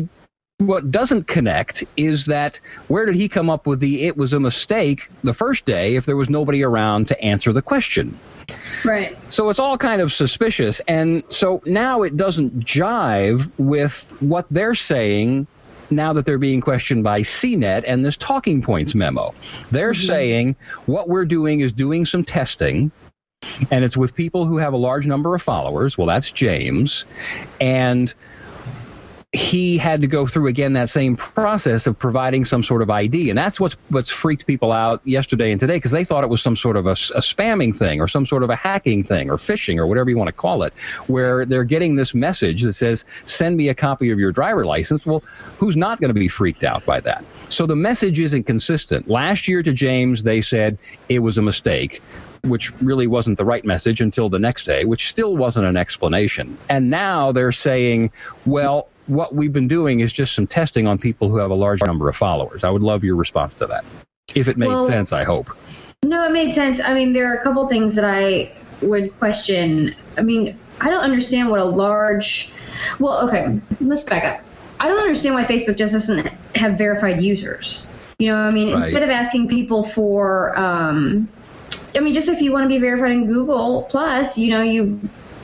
what doesn't connect is that where did he come up with the it was a mistake the first day if there was nobody around to answer the question? Right. So it's all kind of suspicious. And so now it doesn't jive with what they're saying now that they're being questioned by CNET and this Talking Points memo. They're saying what we're doing is doing some testing, and it's with people who have a large number of followers. Well, that's James. And he had to go through again that same process of providing some sort of ID, and that's what's freaked people out yesterday and today because they thought it was some sort of a spamming thing or some sort of a hacking thing or phishing or whatever you want to call it, where they're getting this message that says, send me a copy of your driver license. Well, who's not going to be freaked out by that? So the message isn't consistent. Last year to James, they said it was a mistake, which really wasn't the right message until the next day, which still wasn't an explanation. And now they're saying, well, what we've been doing is just some testing on people who have a large number of followers. I would love your response to that. If it made sense, I hope. No, it made sense. I mean, there are a couple things that I would question. I mean, I don't understand what a large... Well, okay, let's back up. I don't understand why Facebook just doesn't have verified users. You know, I mean, right. Instead of asking people for... I mean, just if you want to be verified in Google Plus, you know, you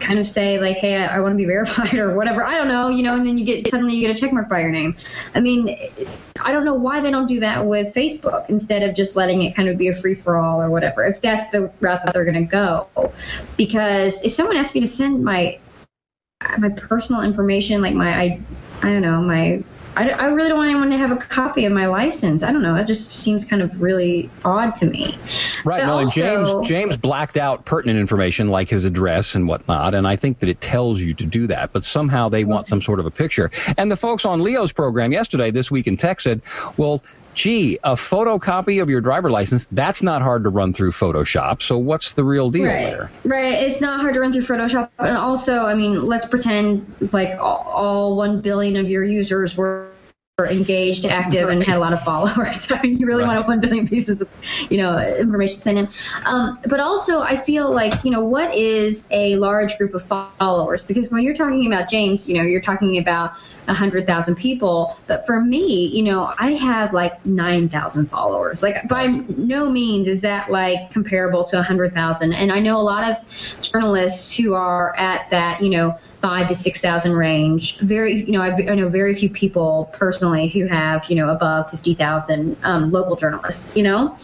kind of say like, hey, I want to be verified or whatever. I don't know, and then suddenly you get a check mark by your name. I mean, I don't know why they don't do that with Facebook instead of just letting it kind of be a free for all or whatever, if that's the route that they're going to go. Because if someone asks me to send my personal information, like I really don't want anyone to have a copy of my license. I don't know. It just seems kind of really odd to me. Right. But No, also, and James blacked out pertinent information like his address and whatnot, and I think that it tells you to do that. But somehow they want some sort of a picture. And the folks on Leo's program yesterday, This Week in Tech, said, well, gee, a photocopy of your driver license, that's not hard to run through Photoshop. So what's the real deal there? Right. It's not hard to run through Photoshop. And also, I mean, let's pretend like all 1 billion of your users were engaged, active, and had a lot of followers. I mean, you really want 1 billion pieces of, information sent in. But also, I feel like, what is a large group of followers? Because when you're talking about James, you're talking about 100,000 people. But for me, I have like 9,000 followers. Like, by no means is that like comparable to 100,000. And I know a lot of journalists who are at that, 5,000 to 6,000 range. I know very few people personally who have, above 50,000 local journalists,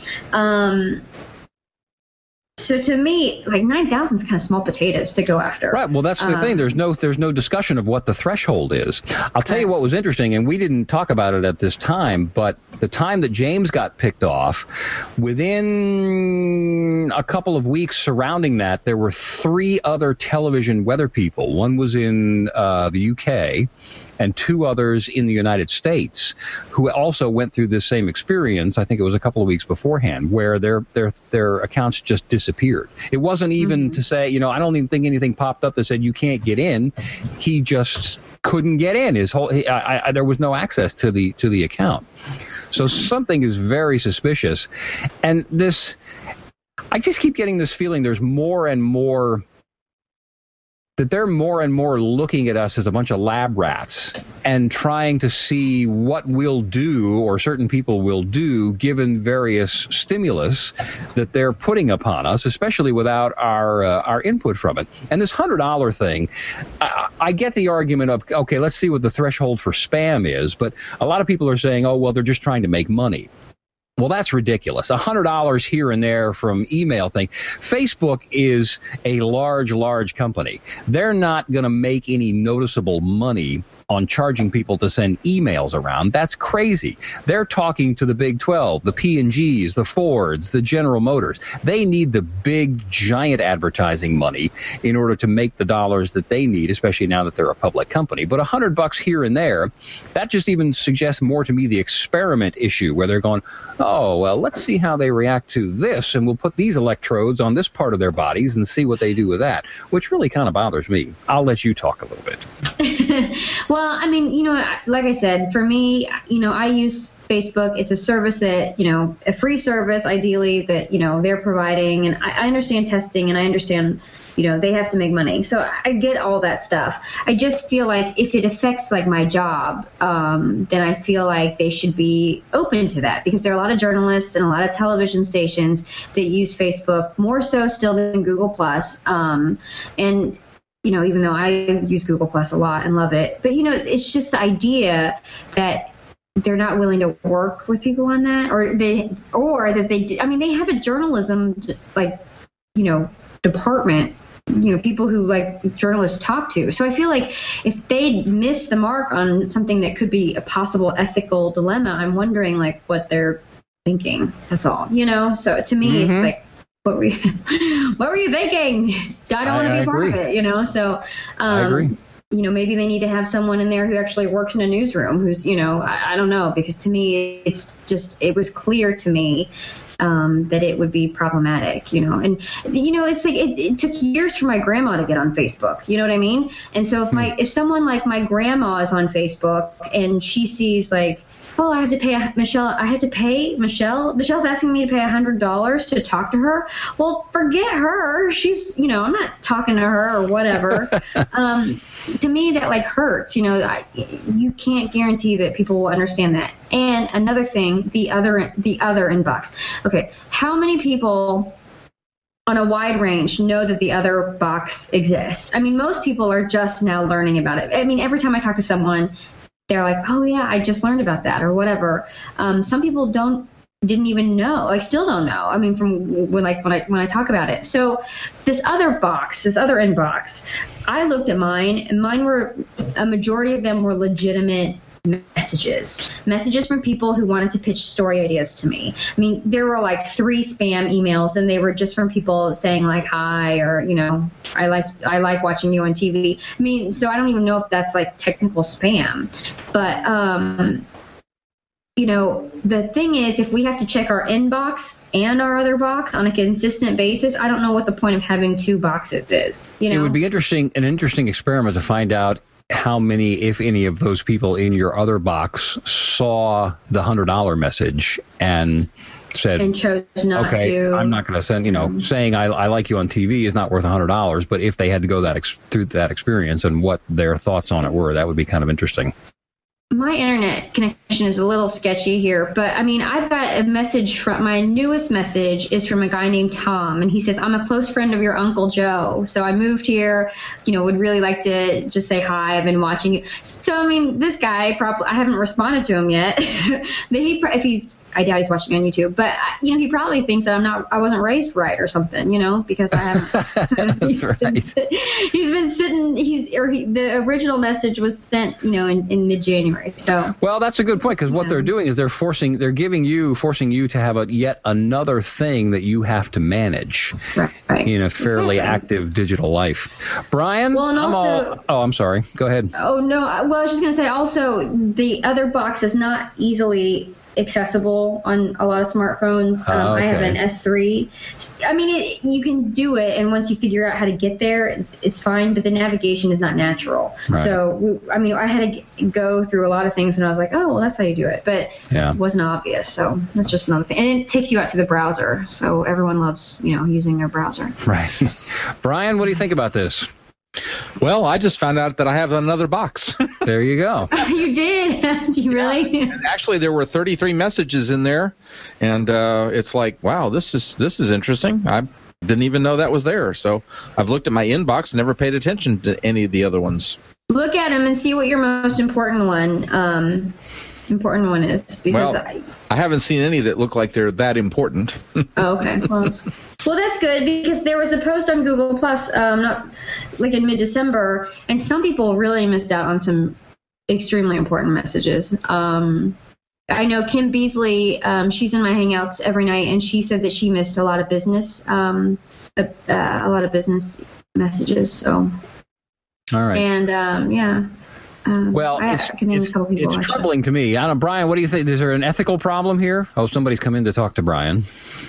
So to me, like 9,000 is kind of small potatoes to go after. Right. Well, that's the thing. There's no discussion of what the threshold is. I'll tell you what was interesting, and we didn't talk about it at this time, but the time that James got picked off, within a couple of weeks surrounding that, there were 3 other television weather people. One was in the UK, and 2 others in the United States who also went through this same experience. I think it was a couple of weeks beforehand, where their accounts just disappeared. It wasn't even to say, I don't even think anything popped up that said you can't get in. He just couldn't get in. There was no access to the account. So something is very suspicious. And I just keep getting this feeling there's more and more, that they're more and more looking at us as a bunch of lab rats and trying to see what we'll do, or certain people will do, given various stimulus that they're putting upon us, especially without our input from it. And this $100 thing, I get the argument of, okay, let's see what the threshold for spam is, but a lot of people are saying, oh, well, they're just trying to make money. Well, that's ridiculous. $100 here and there from email thing. Facebook is a large company. They're not going to make any noticeable money on charging people to send emails around. That's crazy. They're talking to the Big 12, the P&Gs, the Fords, the General Motors. They need the big, giant advertising money in order to make the dollars that they need, especially now that they're a public company. But $100 here and there, that just even suggests more to me the experiment issue, where they're going, oh, well, let's see how they react to this, and we'll put these electrodes on this part of their bodies and see what they do with that, which really kind of bothers me. I'll let you talk a little bit. Well, I mean, like I said, for me, I use Facebook. It's a service that, a free service, ideally, that, they're providing. And I understand testing, and I understand, they have to make money. So I get all that stuff. I just feel like if it affects like my job, then I feel like they should be open to that, because there are a lot of journalists and a lot of television stations that use Facebook more so still than Google+. And even though I use Google Plus a lot and love it, but it's just the idea that they're not willing to work with people on that, or that they have a journalism department, people who like journalists talk to. So I feel like if they miss the mark on something that could be a possible ethical dilemma, I'm wondering like what they're thinking. That's all, So to me, it's like, what were you thinking? I don't want to be a part of it, So, I agree. Maybe they need to have someone in there who actually works in a newsroom, who's, I don't know, because to me, it was clear to me that it would be problematic, and it's like it took years for my grandma to get on Facebook. You know what I mean? And so if someone like my grandma is on Facebook and she sees like, oh, I have to pay Michelle. Michelle's asking me to pay $100 to talk to her. Well, forget her. She's, I'm not talking to her or whatever. To me, that like hurts. You can't guarantee that people will understand that. And another thing, the other inbox. Okay, how many people on a wide range know that the other box exists. I mean, most people are just now learning about it. I mean, every time I talk to someone, they're like, oh yeah, I just learned about that or whatever. Some people didn't even know, like still don't know. I mean, from when I talk about it. So this other inbox, I looked at mine, and mine were, a majority of them were legitimate messages from people who wanted to pitch story ideas to me. I mean, there were like 3 spam emails, and they were just from people saying like, hi, or, you know, I like watching you on TV. I mean, so I don't even know if that's like technical spam, but, you know, the thing is, if we have to check our inbox and our other box on a consistent basis, I don't know what the point of having 2 boxes is. You know, it would be an interesting experiment to find out how many, if any, of those people in your other box saw the $100 message and said, and chose not to. I'm not going to send, you know, saying I like you on TV is not worth $100, but if they had to go through that experience and what their thoughts on it were, that would be kind of interesting. My internet connection is a little sketchy here, but I mean, I've got a message from my newest message is from a guy named Tom, and he says, I'm a close friend of your Uncle Joe. So I moved here, you know, would really like to just say hi. I've been watching you. So, I mean, this guy I haven't responded to him yet, but I doubt he's watching on YouTube, but you know, he probably thinks that I wasn't raised right or something, you know, because I haven't. He's been sitting. The original message was sent, you know, in mid-January. So, well, that's a good point, because what they're doing is they're forcing you to have yet another thing that you have to manage in a fairly active digital life. Brian, well, and I'm sorry. Go ahead. Oh no, well, I was just going to say also the other box is not easily accessible on a lot of smartphones. I have an S3. I mean, you can do it, and once you figure out how to get there, it's fine, but the navigation is not natural. Right. So, I had to go through a lot of things, and I was like, oh, well, that's how you do it. But it wasn't obvious, so that's just another thing. And it takes you out to the browser, so everyone loves, you know, using their browser. Right. Brian, what do you think about this? Well, I just found out that I have another box. There you go. You did? Did you really? And actually, there were 33 messages in there, and it's like, wow, this is interesting. I didn't even know that was there. So I've looked at my inbox and never paid attention to any of the other ones. Look at them and see what your most important one is, because I haven't seen any that look like they're that important. Oh, okay. Well, that's good, because there was a post on Google Plus, not like in mid-December, and some people really missed out on some extremely important messages. I know Kim Beasley, she's in my Hangouts every night, and she said that she missed a lot of business, messages. So, all right, and well, it's troubling to me. I don't know, Brian, what do you think? Is there an ethical problem here? Oh, somebody's come in to talk to Brian.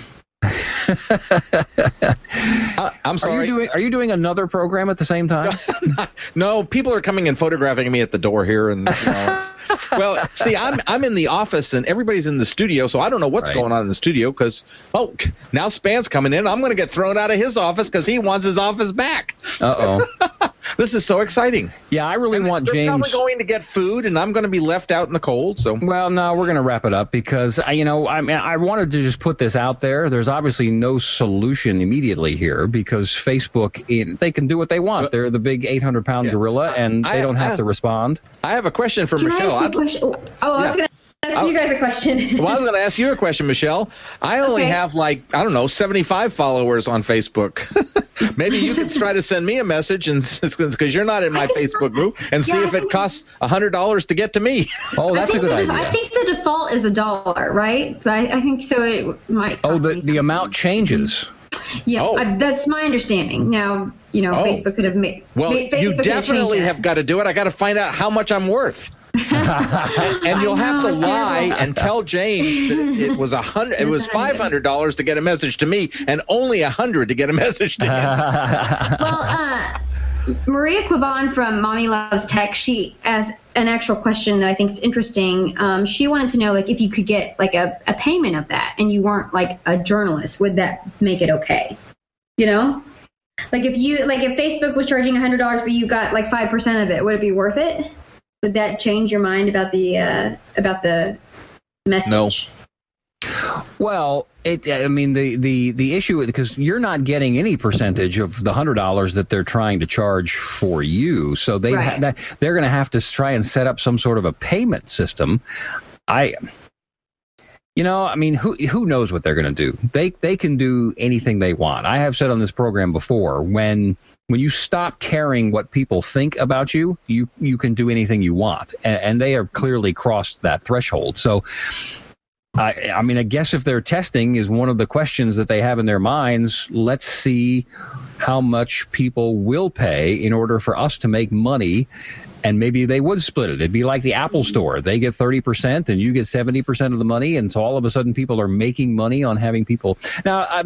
I'm sorry. Are you doing another program at the same time? No, people are coming and photographing me at the door here, and well, see, I'm in the office and everybody's in the studio, so I don't know what's going on in the studio, because now Span's coming in. I'm going to get thrown out of his office because he wants his office back. This is so exciting. Yeah, I really want James. They're probably going to get food, and I'm going to be left out in the cold. So, well, no, we're going to wrap it up, because I wanted to just put this out there. There's obviously no solution immediately here, because Facebook, they can do what they want. They're the big 800-pound gorilla, and they don't have to respond. I have a question for Michelle. I was going to ask you guys a question. Well, I was going to ask you a question, Michelle. I only have 75 followers on Facebook. Maybe you could try to send me a message, and because you're not in my Facebook group, and see if it costs $100 to get to me. Oh, that's a good idea. I think the default is $1, right? But I think so. It might. Cost the amount changes. Yeah, that's my understanding. Now, Facebook could have made. Well, you definitely have got to do it. I got to find out how much I'm worth. And you'll have to lie and tell James that it was $100. It was $500 to get a message to me, and only $100 to get a message to him. Well, Maria Quibon from Mommy Loves Tech, she asked an actual question that I think is interesting. She wanted to know, if you could get a payment of that, and you weren't a journalist, would that make it okay? If Facebook was charging $100, but you got 5% of it, would it be worth it? Would that change your mind about the message? Well, the issue is because you're not getting any percentage of the $100 that they're trying to charge for you. So they're going to have to try and set up some sort of a payment system. Who knows what they're going to do? They can do anything they want. I have said on this program before, when you stop caring what people think about you, you can do anything you want. And they have clearly crossed that threshold. So, I guess if their testing is one of the questions that they have in their minds, let's see how much people will pay in order for us to make money. And maybe they would split it. It'd be like the Apple Store. They get 30% and you get 70% of the money. And so all of a sudden people are making money on having people. Now,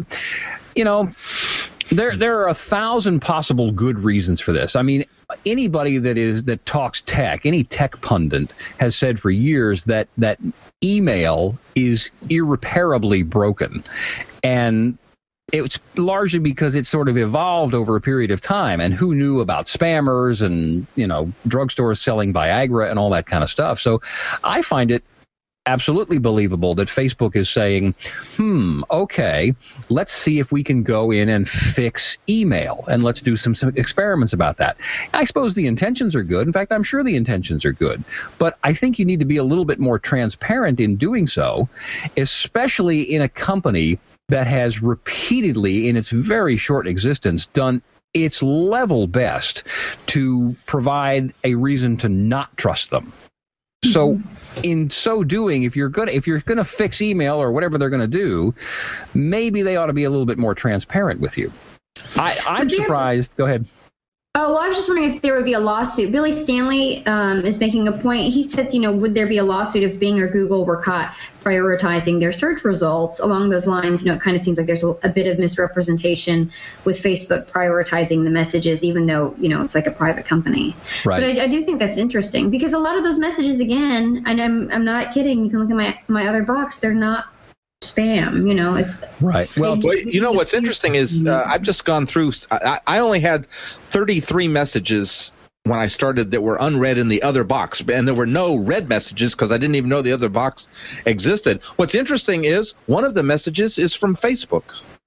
there are 1,000 possible good reasons for this. I mean, anybody that talks tech, any tech pundit has said for years that email is irreparably broken. And it's largely because it sort of evolved over a period of time. And who knew about spammers and, drugstores selling Viagra and all that kind of stuff. So I find it absolutely believable that Facebook is saying, okay, let's see if we can go in and fix email, and let's do some experiments about that. I suppose the intentions are good. In fact, I'm sure the intentions are good. But I think you need to be a little bit more transparent in doing so, especially in a company that has repeatedly, in its very short existence, done its level best to provide a reason to not trust them. So in so doing, if you're going to fix email or whatever they're going to do, maybe they ought to be a little bit more transparent with you. I'm surprised. Go ahead. Oh, well, I was just wondering if there would be a lawsuit. Billy Stanley is making a point. He said, would there be a lawsuit if Bing or Google were caught prioritizing their search results? Along those lines, it kind of seems like there's a bit of misrepresentation with Facebook prioritizing the messages, even though, it's like a private company. Right. But I do think that's interesting because a lot of those messages, again, and I'm not kidding, you can look at my other box, they're not spam, it's right. Well, what's interesting is I've just gone through. I only had 33 messages when I started that were unread in the other box, and there were no read messages because I didn't even know the other box existed. What's interesting is one of the messages is from Facebook.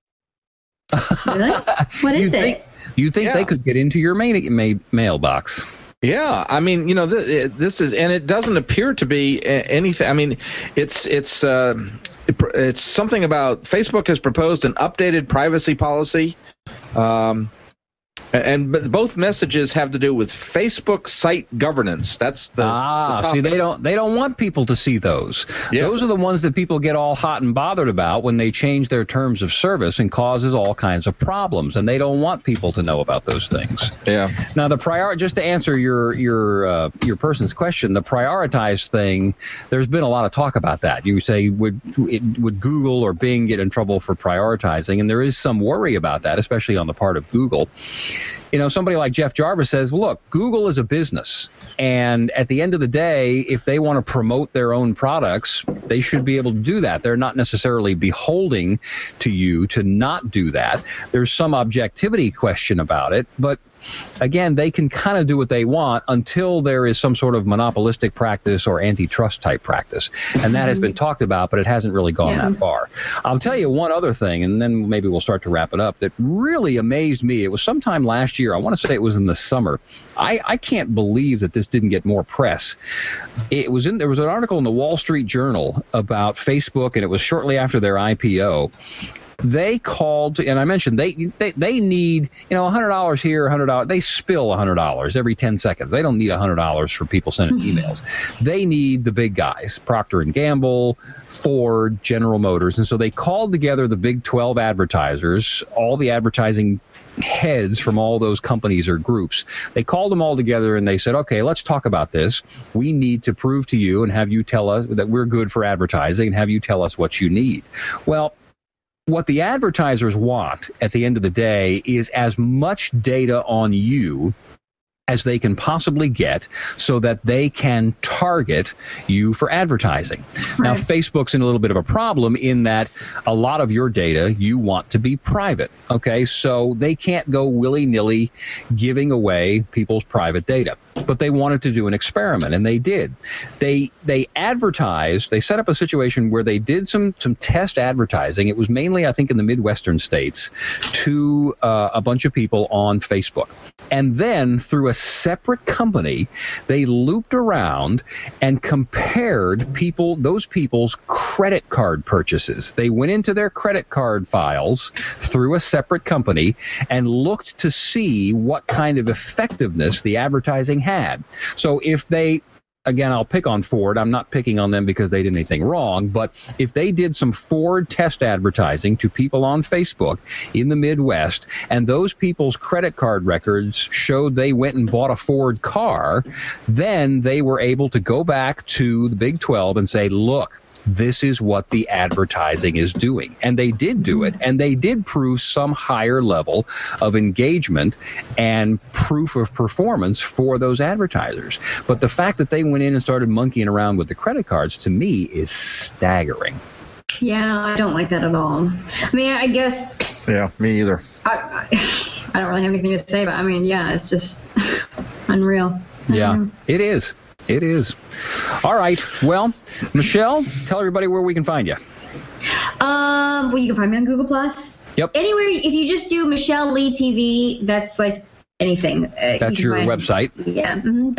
Really? What is it? You think they could get into your mailbox? Yeah, I mean, this is, and it doesn't appear to be anything. I mean, it's something about Facebook has proposed an updated privacy policy, but both messages have to do with Facebook site governance. That's the topic. See, they don't want people to see those. Yeah. Those are the ones that people get all hot and bothered about when they change their terms of service and causes all kinds of problems, and they don't want people to know about those things. Yeah. Now, just to answer your person's question, the prioritized thing, there's been a lot of talk about that. You say, would Google or Bing get in trouble for prioritizing? And there is some worry about that, especially on the part of Google. Somebody like Jeff Jarvis says, look, Google is a business. And at the end of the day, if they want to promote their own products, they should be able to do that. They're not necessarily beholding to you to not do that. There's some objectivity question about it, but again, they can kind of do what they want until there is some sort of monopolistic practice or antitrust type practice. And that has been talked about, but it hasn't really gone that far. I'll tell you one other thing, and then maybe we'll start to wrap it up, that really amazed me. It was sometime last year. I want to say it was in the summer. I can't believe that this didn't get more press. There was an article in the Wall Street Journal about Facebook, and it was shortly after their IPO. They called, and I mentioned they need $100 here, $100. They spill $100 every 10 seconds. They don't need $100 for people sending emails. They need the big guys: Procter and Gamble, Ford, General Motors, and so they called together the big 12 advertisers, all the advertising heads from all those companies or groups. They called them all together and they said, okay, let's talk about this. We need to prove to you and have you tell us that we're good for advertising and have you tell us what you need. Well, what the advertisers want at the end of the day is as much data on you as they can possibly get so that they can target you for advertising. Right. Now, Facebook's in a little bit of a problem in that a lot of your data you want to be private. Okay, so they can't go willy-nilly giving away people's private data. but they wanted to do an experiment, and they did. They advertised. They set up a situation where they did some test advertising. It was mainly, I think, in the Midwestern states to a bunch of people on Facebook. And then through a separate company, they looped around and compared those people's credit card purchases. They went into their credit card files through a separate company and looked to see what kind of effectiveness the advertising had. So if they, again, I'll pick on Ford. I'm not picking on them because they did anything wrong, but if they did some Ford test advertising to people on Facebook in the Midwest, and those people's credit card records showed they went and bought a Ford car, then they were able to go back to the Big 12 and say, look, this is what the advertising is doing. And they did do it, and they did prove some higher level of engagement and proof of performance for those advertisers. But the fact that they went in and started monkeying around with the credit cards, to me, is staggering. Yeah, I don't like that at all. I mean, I guess... Yeah, me either. I don't really have anything to say, but I mean, yeah, it's just unreal. Yeah, it is. It is. All right. Well, Michelle, tell everybody where we can find you. Well, you can find me on Google Plus. Yep. Anywhere, if you just do Michelle Lee TV, that's like anything. That's your website. Yeah. Mm-hmm.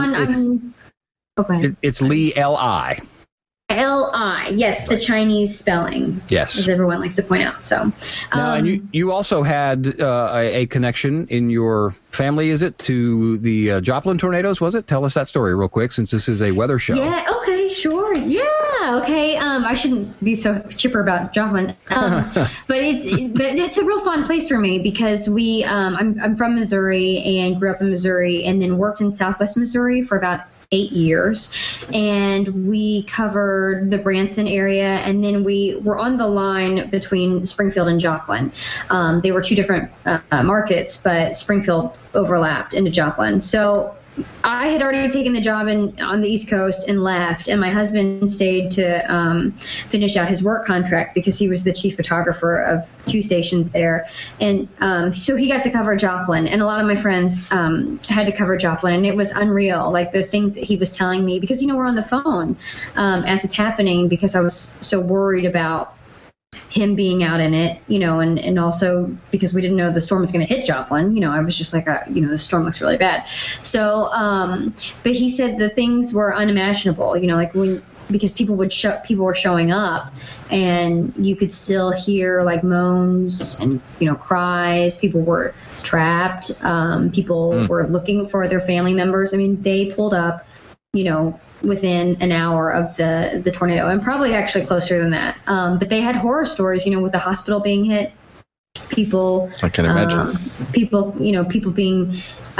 But it's Lee L.I. L.I. Yes, the Chinese spelling. Yes. As everyone likes to point out. So. Now, and you also had a connection in your family, is it, to the Joplin tornadoes, was it? Tell us that story real quick, since this is a weather show. Yeah, okay, sure. Yeah, okay. I shouldn't be so chipper about Joplin. But it's a real fun place for me because I'm from Missouri and grew up in Missouri and then worked in Southwest Missouri for about 8 years, and we covered the Branson area, and then we were on the line between Springfield and Joplin. They were two different markets, but Springfield overlapped into Joplin. So I had already taken the job on the East Coast and left, and my husband stayed to finish out his work contract because he was the chief photographer of 2 stations there. And so he got to cover Joplin, and a lot of my friends had to cover Joplin, and it was unreal, like the things that he was telling me, because, we're on the phone as it's happening, because I was so worried about him being out in it, and also because we didn't know the storm was going to hit Joplin. I was just like, the storm looks really bad. So, but he said the things were unimaginable, like because people were showing up, and you could still hear like moans and, cries. People were trapped. People were looking for their family members. I mean, they pulled up, within an hour of the tornado, and probably actually closer than that. But they had horror stories, with the hospital being hit, people. I can imagine. People being,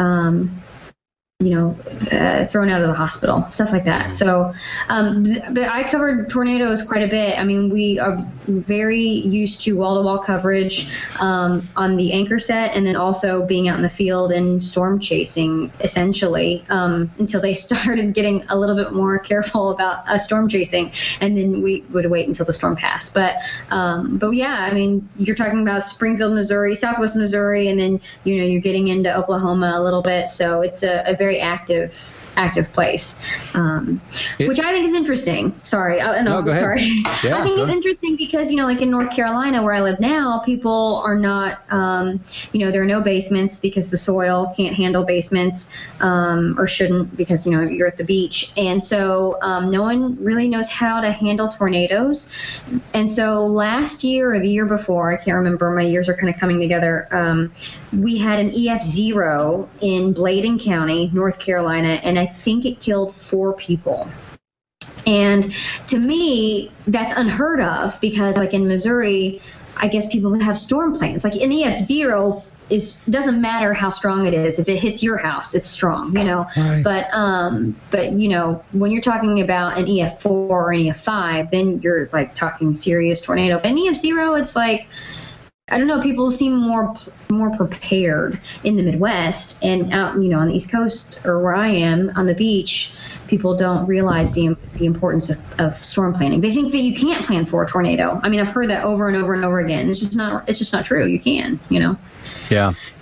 thrown out of the hospital, stuff like that. So, but I covered tornadoes quite a bit. I mean, we are very used to wall-to-wall coverage on the anchor set, and then also being out in the field and storm chasing, essentially, until they started getting a little bit more careful about storm chasing, and then we would wait until the storm passed. But yeah, I mean, you're talking about Springfield, Missouri, Southwest Missouri, and then you're getting into Oklahoma a little bit. So it's a very active place, which I think is interesting. Sorry. No, go ahead. Sorry. Yeah, I think it's interesting because, like in North Carolina where I live now, people are not, there are no basements because the soil can't handle basements, or shouldn't, because, you're at the beach. And so no one really knows how to handle tornadoes. And so last year or the year before, I can't remember, my years are kind of coming together, we had an EF0 in Bladen County, North Carolina, and I think it killed 4 people. And to me, that's unheard of because, like in Missouri, I guess people have storm plans. Like an EF0 doesn't matter how strong it is. If it hits your house, it's strong, Right. But when you're talking about an EF4 or an EF5, then you're like talking serious tornado. But an EF0, it's like, I don't know, people seem more prepared in the Midwest, and out, on the East Coast, or where I am on the beach, people don't realize the importance of storm planning. They think that you can't plan for a tornado. I mean, I've heard that over and over and over again. It's just not true. You can, Yeah.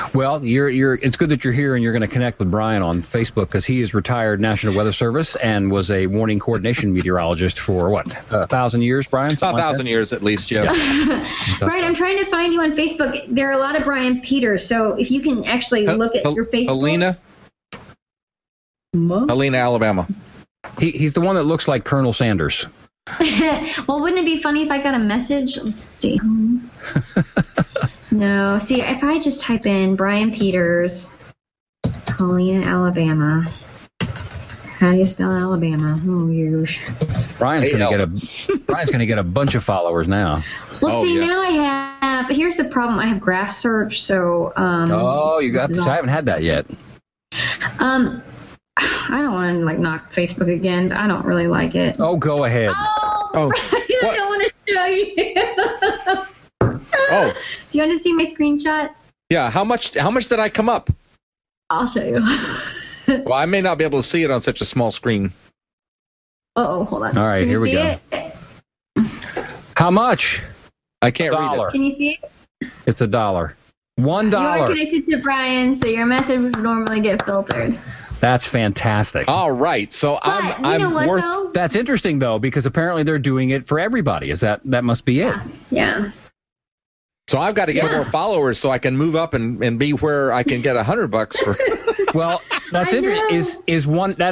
Well, it's good that you're here and you're going to connect with Brian on Facebook because he is retired National Weather Service and was a warning coordination meteorologist for 1,000 years, Brian? About 1,000 years at least, yes. Brian, I'm trying to find you on Facebook. There are a lot of Brian Peters, so if you can actually look at your Facebook. Helena, Alabama. He's the one that looks like Colonel Sanders. Well, wouldn't it be funny if I got a message? Let's see. No, see, if I just type in Brian Peters, Helena, Alabama. How do you spell Alabama? Oh, gosh. Brian's going to get a bunch of followers now. Well, now I have. Here's the problem. I have graph search, so. You got this. I haven't had that yet. I don't want to knock Facebook again, but I don't really like it. Oh, go ahead. Brian, I don't want to show you. Oh. Do you want to see my screenshot? Yeah. How much did I come up? I'll show you. Well, I may not be able to see it on such a small screen. Hold on. All right, here we go. It? How much? I can't read it. Can you see it? It's $1. $1. You are connected to Brian, so your message would normally get filtered. That's fantastic. All right, so I'm worth. Though? That's interesting though, because apparently they're doing it for everybody. That must be it? Yeah. So I've got to get more followers so I can move up and be where I can get $100 for. Well, that's interesting. Is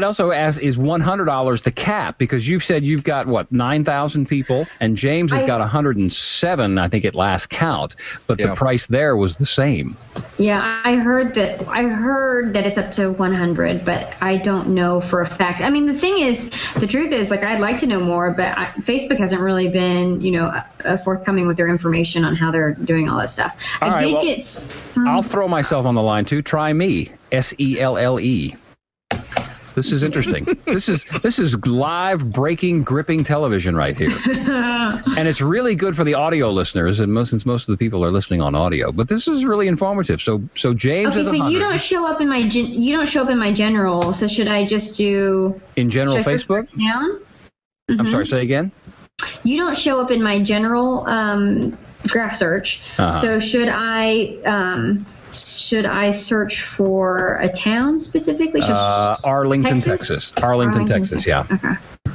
$100 the cap? Because you've said you've got 9,000 people, and James has got 107, I think, at last count. But the price there was the same. Yeah, I heard that it's up to 100, but I don't know for a fact. I mean, the truth is, I'd like to know more, but Facebook hasn't really been, forthcoming with their information on how they're doing all that stuff. I'll throw myself on the line too. Try me. SELLE. This is interesting. This is live, breaking, gripping television right here, and it's really good for the audio listeners. And since most of the people are listening on audio, but this is really informative. So James is 100. You don't show up in my general. So should I just do in general Facebook? Down? I'm sorry. Say again. You don't show up in my general graph search. So should I search for a town specifically? Arlington, Texas. Arlington, Texas. Yeah. Okay.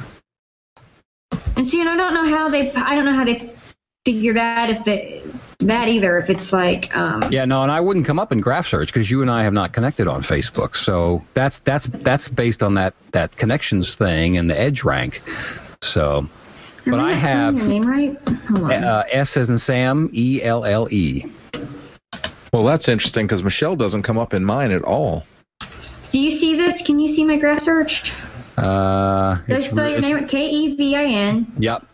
And see, and I don't know how they figure that if it's and I wouldn't come up in graph search because you and I have not connected on Facebook. So that's based on that connections thing and the edge rank. So. But I have your name right? Hold on. S as in Sam, ELLE. Well, that's interesting because Michelle doesn't come up in mine at all. Do you see this? Can you see my graph search? Does it spell your name? KEVIN. Yep.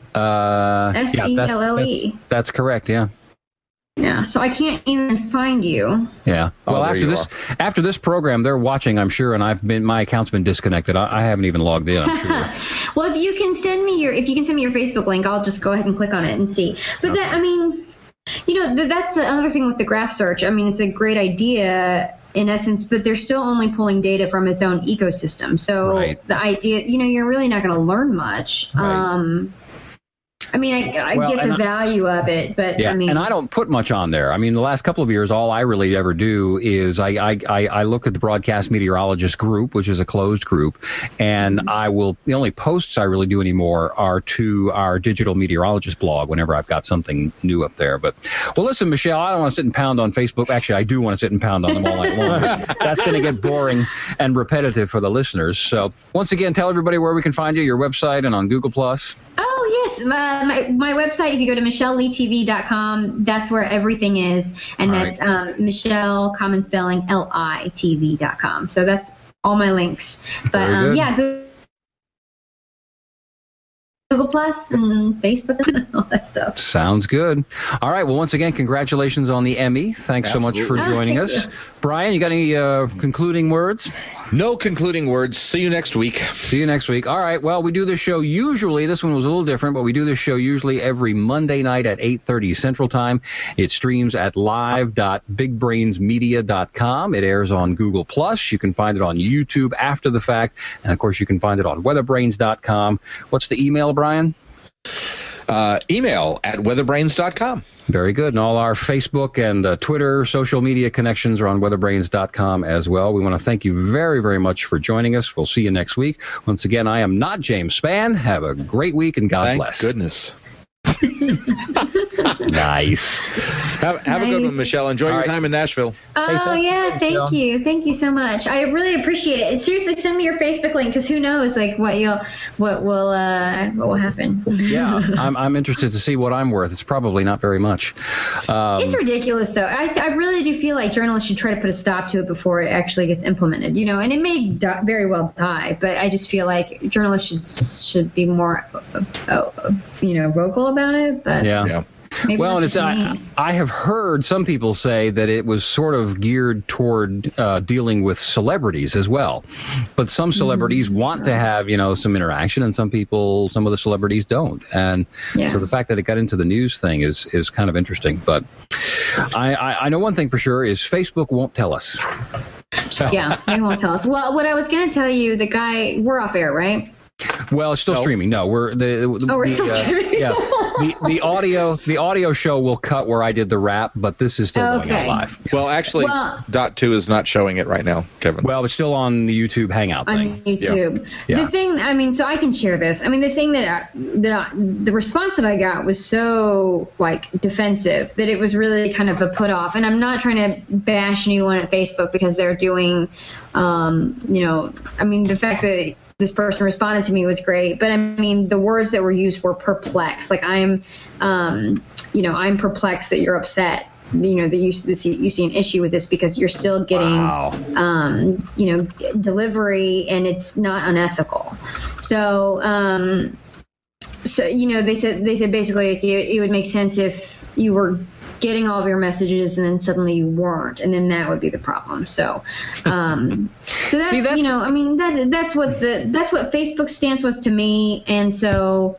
SELLE. That's correct. Yeah. Yeah. So I can't even find you. Yeah. Well, after this program, they're watching, I'm sure, and my account's been disconnected. I haven't even logged in. I'm sure. Well, if you can send me your Facebook link, I'll just go ahead and click on it and see. But that's the other thing with the graph search. I mean, it's a great idea in essence, but they're still only pulling data from its own ecosystem. So the idea, you're really not going to learn much. Right. I mean, I get the value of it, but and I don't put much on there. I mean, the last couple of years, all I really ever do is I look at the Broadcast Meteorologist group, which is a closed group, and the only posts I really do anymore are to our Digital Meteorologist blog whenever I've got something new up there. But, well, listen, Michelle, I don't want to sit and pound on Facebook. Actually, I do want to sit and pound on them all night long. That's going to get boring and repetitive for the listeners. So, once again, tell everybody where we can find you, your website, and on Google+. Oh, yes. My website, if you go to MichelleLeeTV.com, that's where everything is. And that's Michelle, common spelling, LITV.com. So that's all my links. But Google Plus and Facebook and all that stuff. Sounds good. All right. Well, once again, congratulations on the Emmy. Thanks so much for joining us. Brian, you got any concluding words? No concluding words. See you next week. All right. Well, we do this show usually. This one was a little different, but we do this show usually every Monday night at 8:30 Central Time. It streams at live.bigbrainsmedia.com. It airs on Google+. You can find it on YouTube after the fact. And, of course, you can find it on weatherbrains.com. What's the email, Brian? email at weatherbrains.com. Very good. And all our Facebook and Twitter social media connections are on weatherbrains.com as well. We want to thank you very, very much for joining us. We'll see you next week. Once again, I am not James Spann. Have a great week and God bless. Thank goodness. Nice. Have a good one, Michelle. Enjoy your time in Nashville. Oh, yeah. Thank you. Thank you so much. I really appreciate it. Seriously, send me your Facebook link because who knows like what will happen. Yeah, I'm interested to see what I'm worth. It's probably not very much. It's ridiculous, though. I really do feel like journalists should try to put a stop to it before it actually gets implemented. And it may very well die, but I just feel like journalists should be more, vocal about it. But yeah. Well, and I have heard some people say that it was sort of geared toward dealing with celebrities as well. But some celebrities want to have, some interaction, and some of the celebrities don't. And so the fact that it got into the news thing is kind of interesting. But I know one thing for sure is Facebook won't tell us. So. Yeah, they won't tell us. Well, what I was going to tell you, the guy, we're off air, right? Well, it's still streaming. No, we're still streaming. Yeah, the audio show will cut where I did the rap, but this is still going out live. Well, actually, Dot 2 is not showing it right now, Kevin. Well, it's still on the YouTube Hangout thing. On YouTube. Yeah. The thing, so I can share this. The thing the response that I got was so defensive that it was really kind of a put off. And I'm not trying to bash anyone at Facebook because they're doing, the fact that this person responded to me was great, but the words that were used were perplexed. I'm perplexed that you're upset. That you see an issue with this because you're still getting, delivery, and it's not unethical. So, they said basically it would make sense if you were getting all of your messages and then suddenly you weren't, and then that would be the problem. So that's that's what Facebook's stance was to me. And so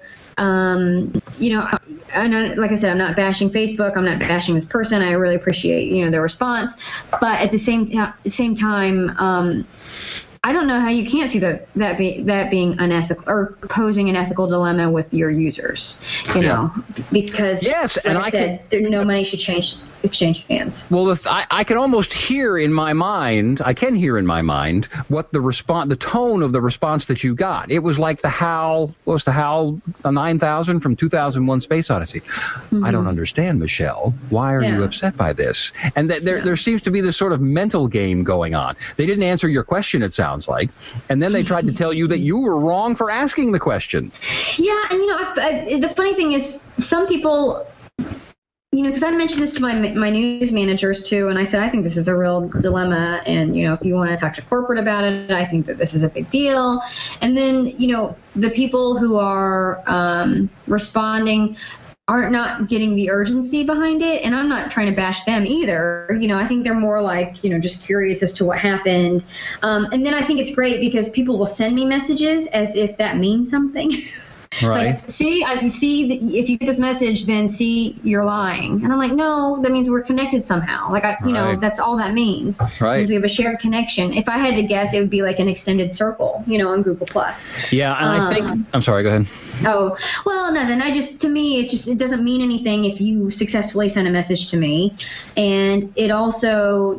like I said, I'm not bashing Facebook, I'm not bashing this person. I really appreciate their response, but at the same time, I don't know how you can't see that being unethical or posing an ethical dilemma with your users, because no money should exchange hands. Well, I can almost hear in my mind, what the tone of the response that you got. It was like the HAL 9000 from 2001 Space Odyssey. Mm-hmm. I don't understand, Michelle. Why are you upset by this? And there seems to be this sort of mental game going on. They didn't answer your question, it sounds like, and then they tried to tell you that you were wrong for asking the question. Yeah, and the funny thing is, some people, because I mentioned this to my news managers too, and I said I think this is a real dilemma, and if you want to talk to corporate about it, I think that this is a big deal. And then the people who are responding aren't not getting the urgency behind it, and I'm not trying to bash them either. I think they're more just curious as to what happened. And then I think it's great because people will send me messages as if that means something. Right. I see that if you get this message, then see you're lying. And I'm like, no, that means we're connected somehow. That's all that means. Right. It means we have a shared connection. If I had to guess, it would be like an extended circle, on Google Plus. Yeah, and I think, I'm sorry, go ahead. Oh, well, nothing. To me, it doesn't mean anything if you successfully send a message to me. And it also,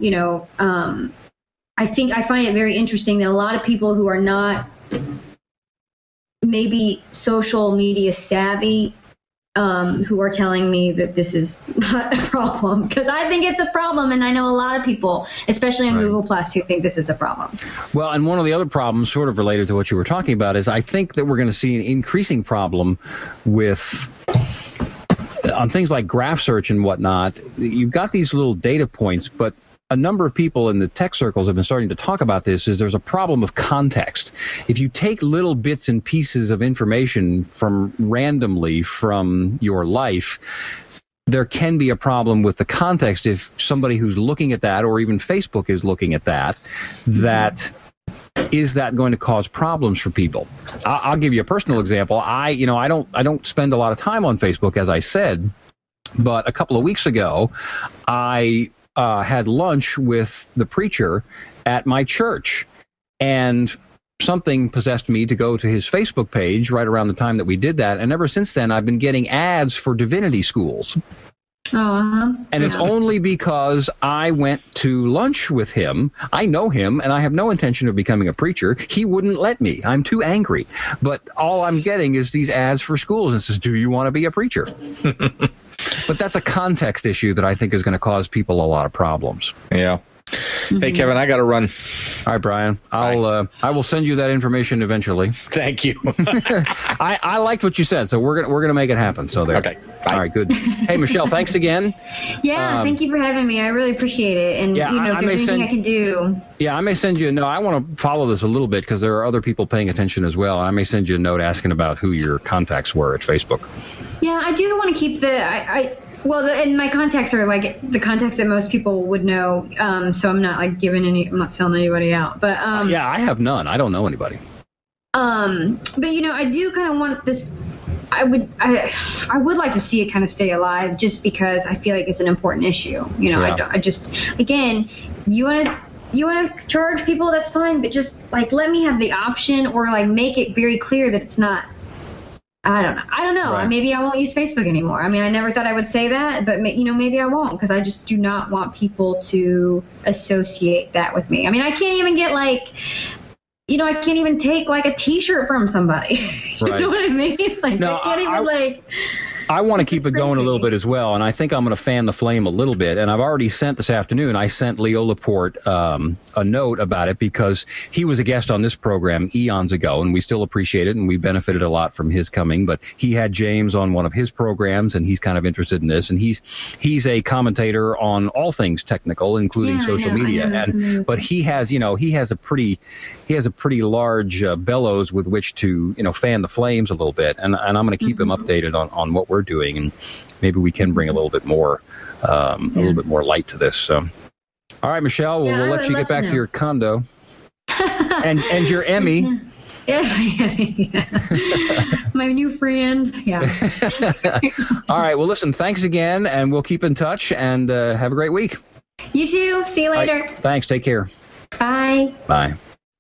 I find it very interesting that a lot of people who are not maybe social media savvy, who are telling me that this is not a problem, because I think it's a problem, and I know a lot of people, especially on Google Plus, who think this is a problem. Well, and one of the other problems, sort of related to what you were talking about, is I think that we're going to see an increasing problem on things like graph search and whatnot. You've got these little data points, but a number of people in the tech circles have been starting to talk about this, is there's a problem of context. If you take little bits and pieces of information randomly from your life, there can be a problem with the context if somebody who's looking at that, or even Facebook is looking at that, is that going to cause problems for people? I'll give you a personal example. I don't spend a lot of time on Facebook, as I said, but a couple of weeks ago, I had lunch with the preacher at my church, and something possessed me to go to his Facebook page right around the time that we did that. And ever since then, I've been getting ads for divinity schools. And it's only because I went to lunch with him. I know him, and I have no intention of becoming a preacher. He wouldn't let me. I'm too angry. But all I'm getting is these ads for schools. And it says, do you want to be a preacher? But that's a context issue that I think is going to cause people a lot of problems. Yeah. Hey, Kevin, I got to run. All right, Brian. I will send you that information eventually. Thank you. I liked what you said, so we're gonna make it happen. So there. Okay. Bye. All right. Good. Hey, Michelle. Thanks again. Yeah. Thank you for having me. I really appreciate it. And if there's anything I can do. Yeah, I may send you a note. I want to follow this a little bit because there are other people paying attention as well. I may send you a note asking about who your contacts were at Facebook. Yeah, I do want to keep and my contacts are like the contacts that most people would know. So I'm not like I'm not selling anybody out. But yeah, I have none. I don't know anybody. But I do kind of want this. I would like to see it kind of stay alive, just because I feel like it's an important issue. I just again, you want to charge people, that's fine, but just like let me have the option, or like make it very clear that it's not. I don't know. Right. Maybe I won't use Facebook anymore. I mean, I never thought I would say that, but maybe I won't, because I just do not want people to associate that with me. I mean, I can't even get I can't even take like a T-shirt from somebody. Right. You know what I mean? Like, no, I can't even I want to keep it going a little bit as well, and I think I'm going to fan the flame a little bit. And I've already sent this afternoon, I sent Leo Laporte a note about it, because he was a guest on this program eons ago, and we still appreciate it, and we benefited a lot from his coming. But he had James on one of his programs, and he's kind of interested in this, and he's a commentator on all things technical, including social media. But he has a pretty large bellows with which to fan the flames a little bit, and I'm going to keep him updated on what we're doing, and maybe we can bring a little bit more light to this. So, all right, Michelle, we'll let you get back to your condo and your Emmy. Yeah. My new friend. Yeah. All right. Well, listen, thanks again, and we'll keep in touch, and have a great week. You too. See you later. Right, thanks. Take care. Bye. Bye.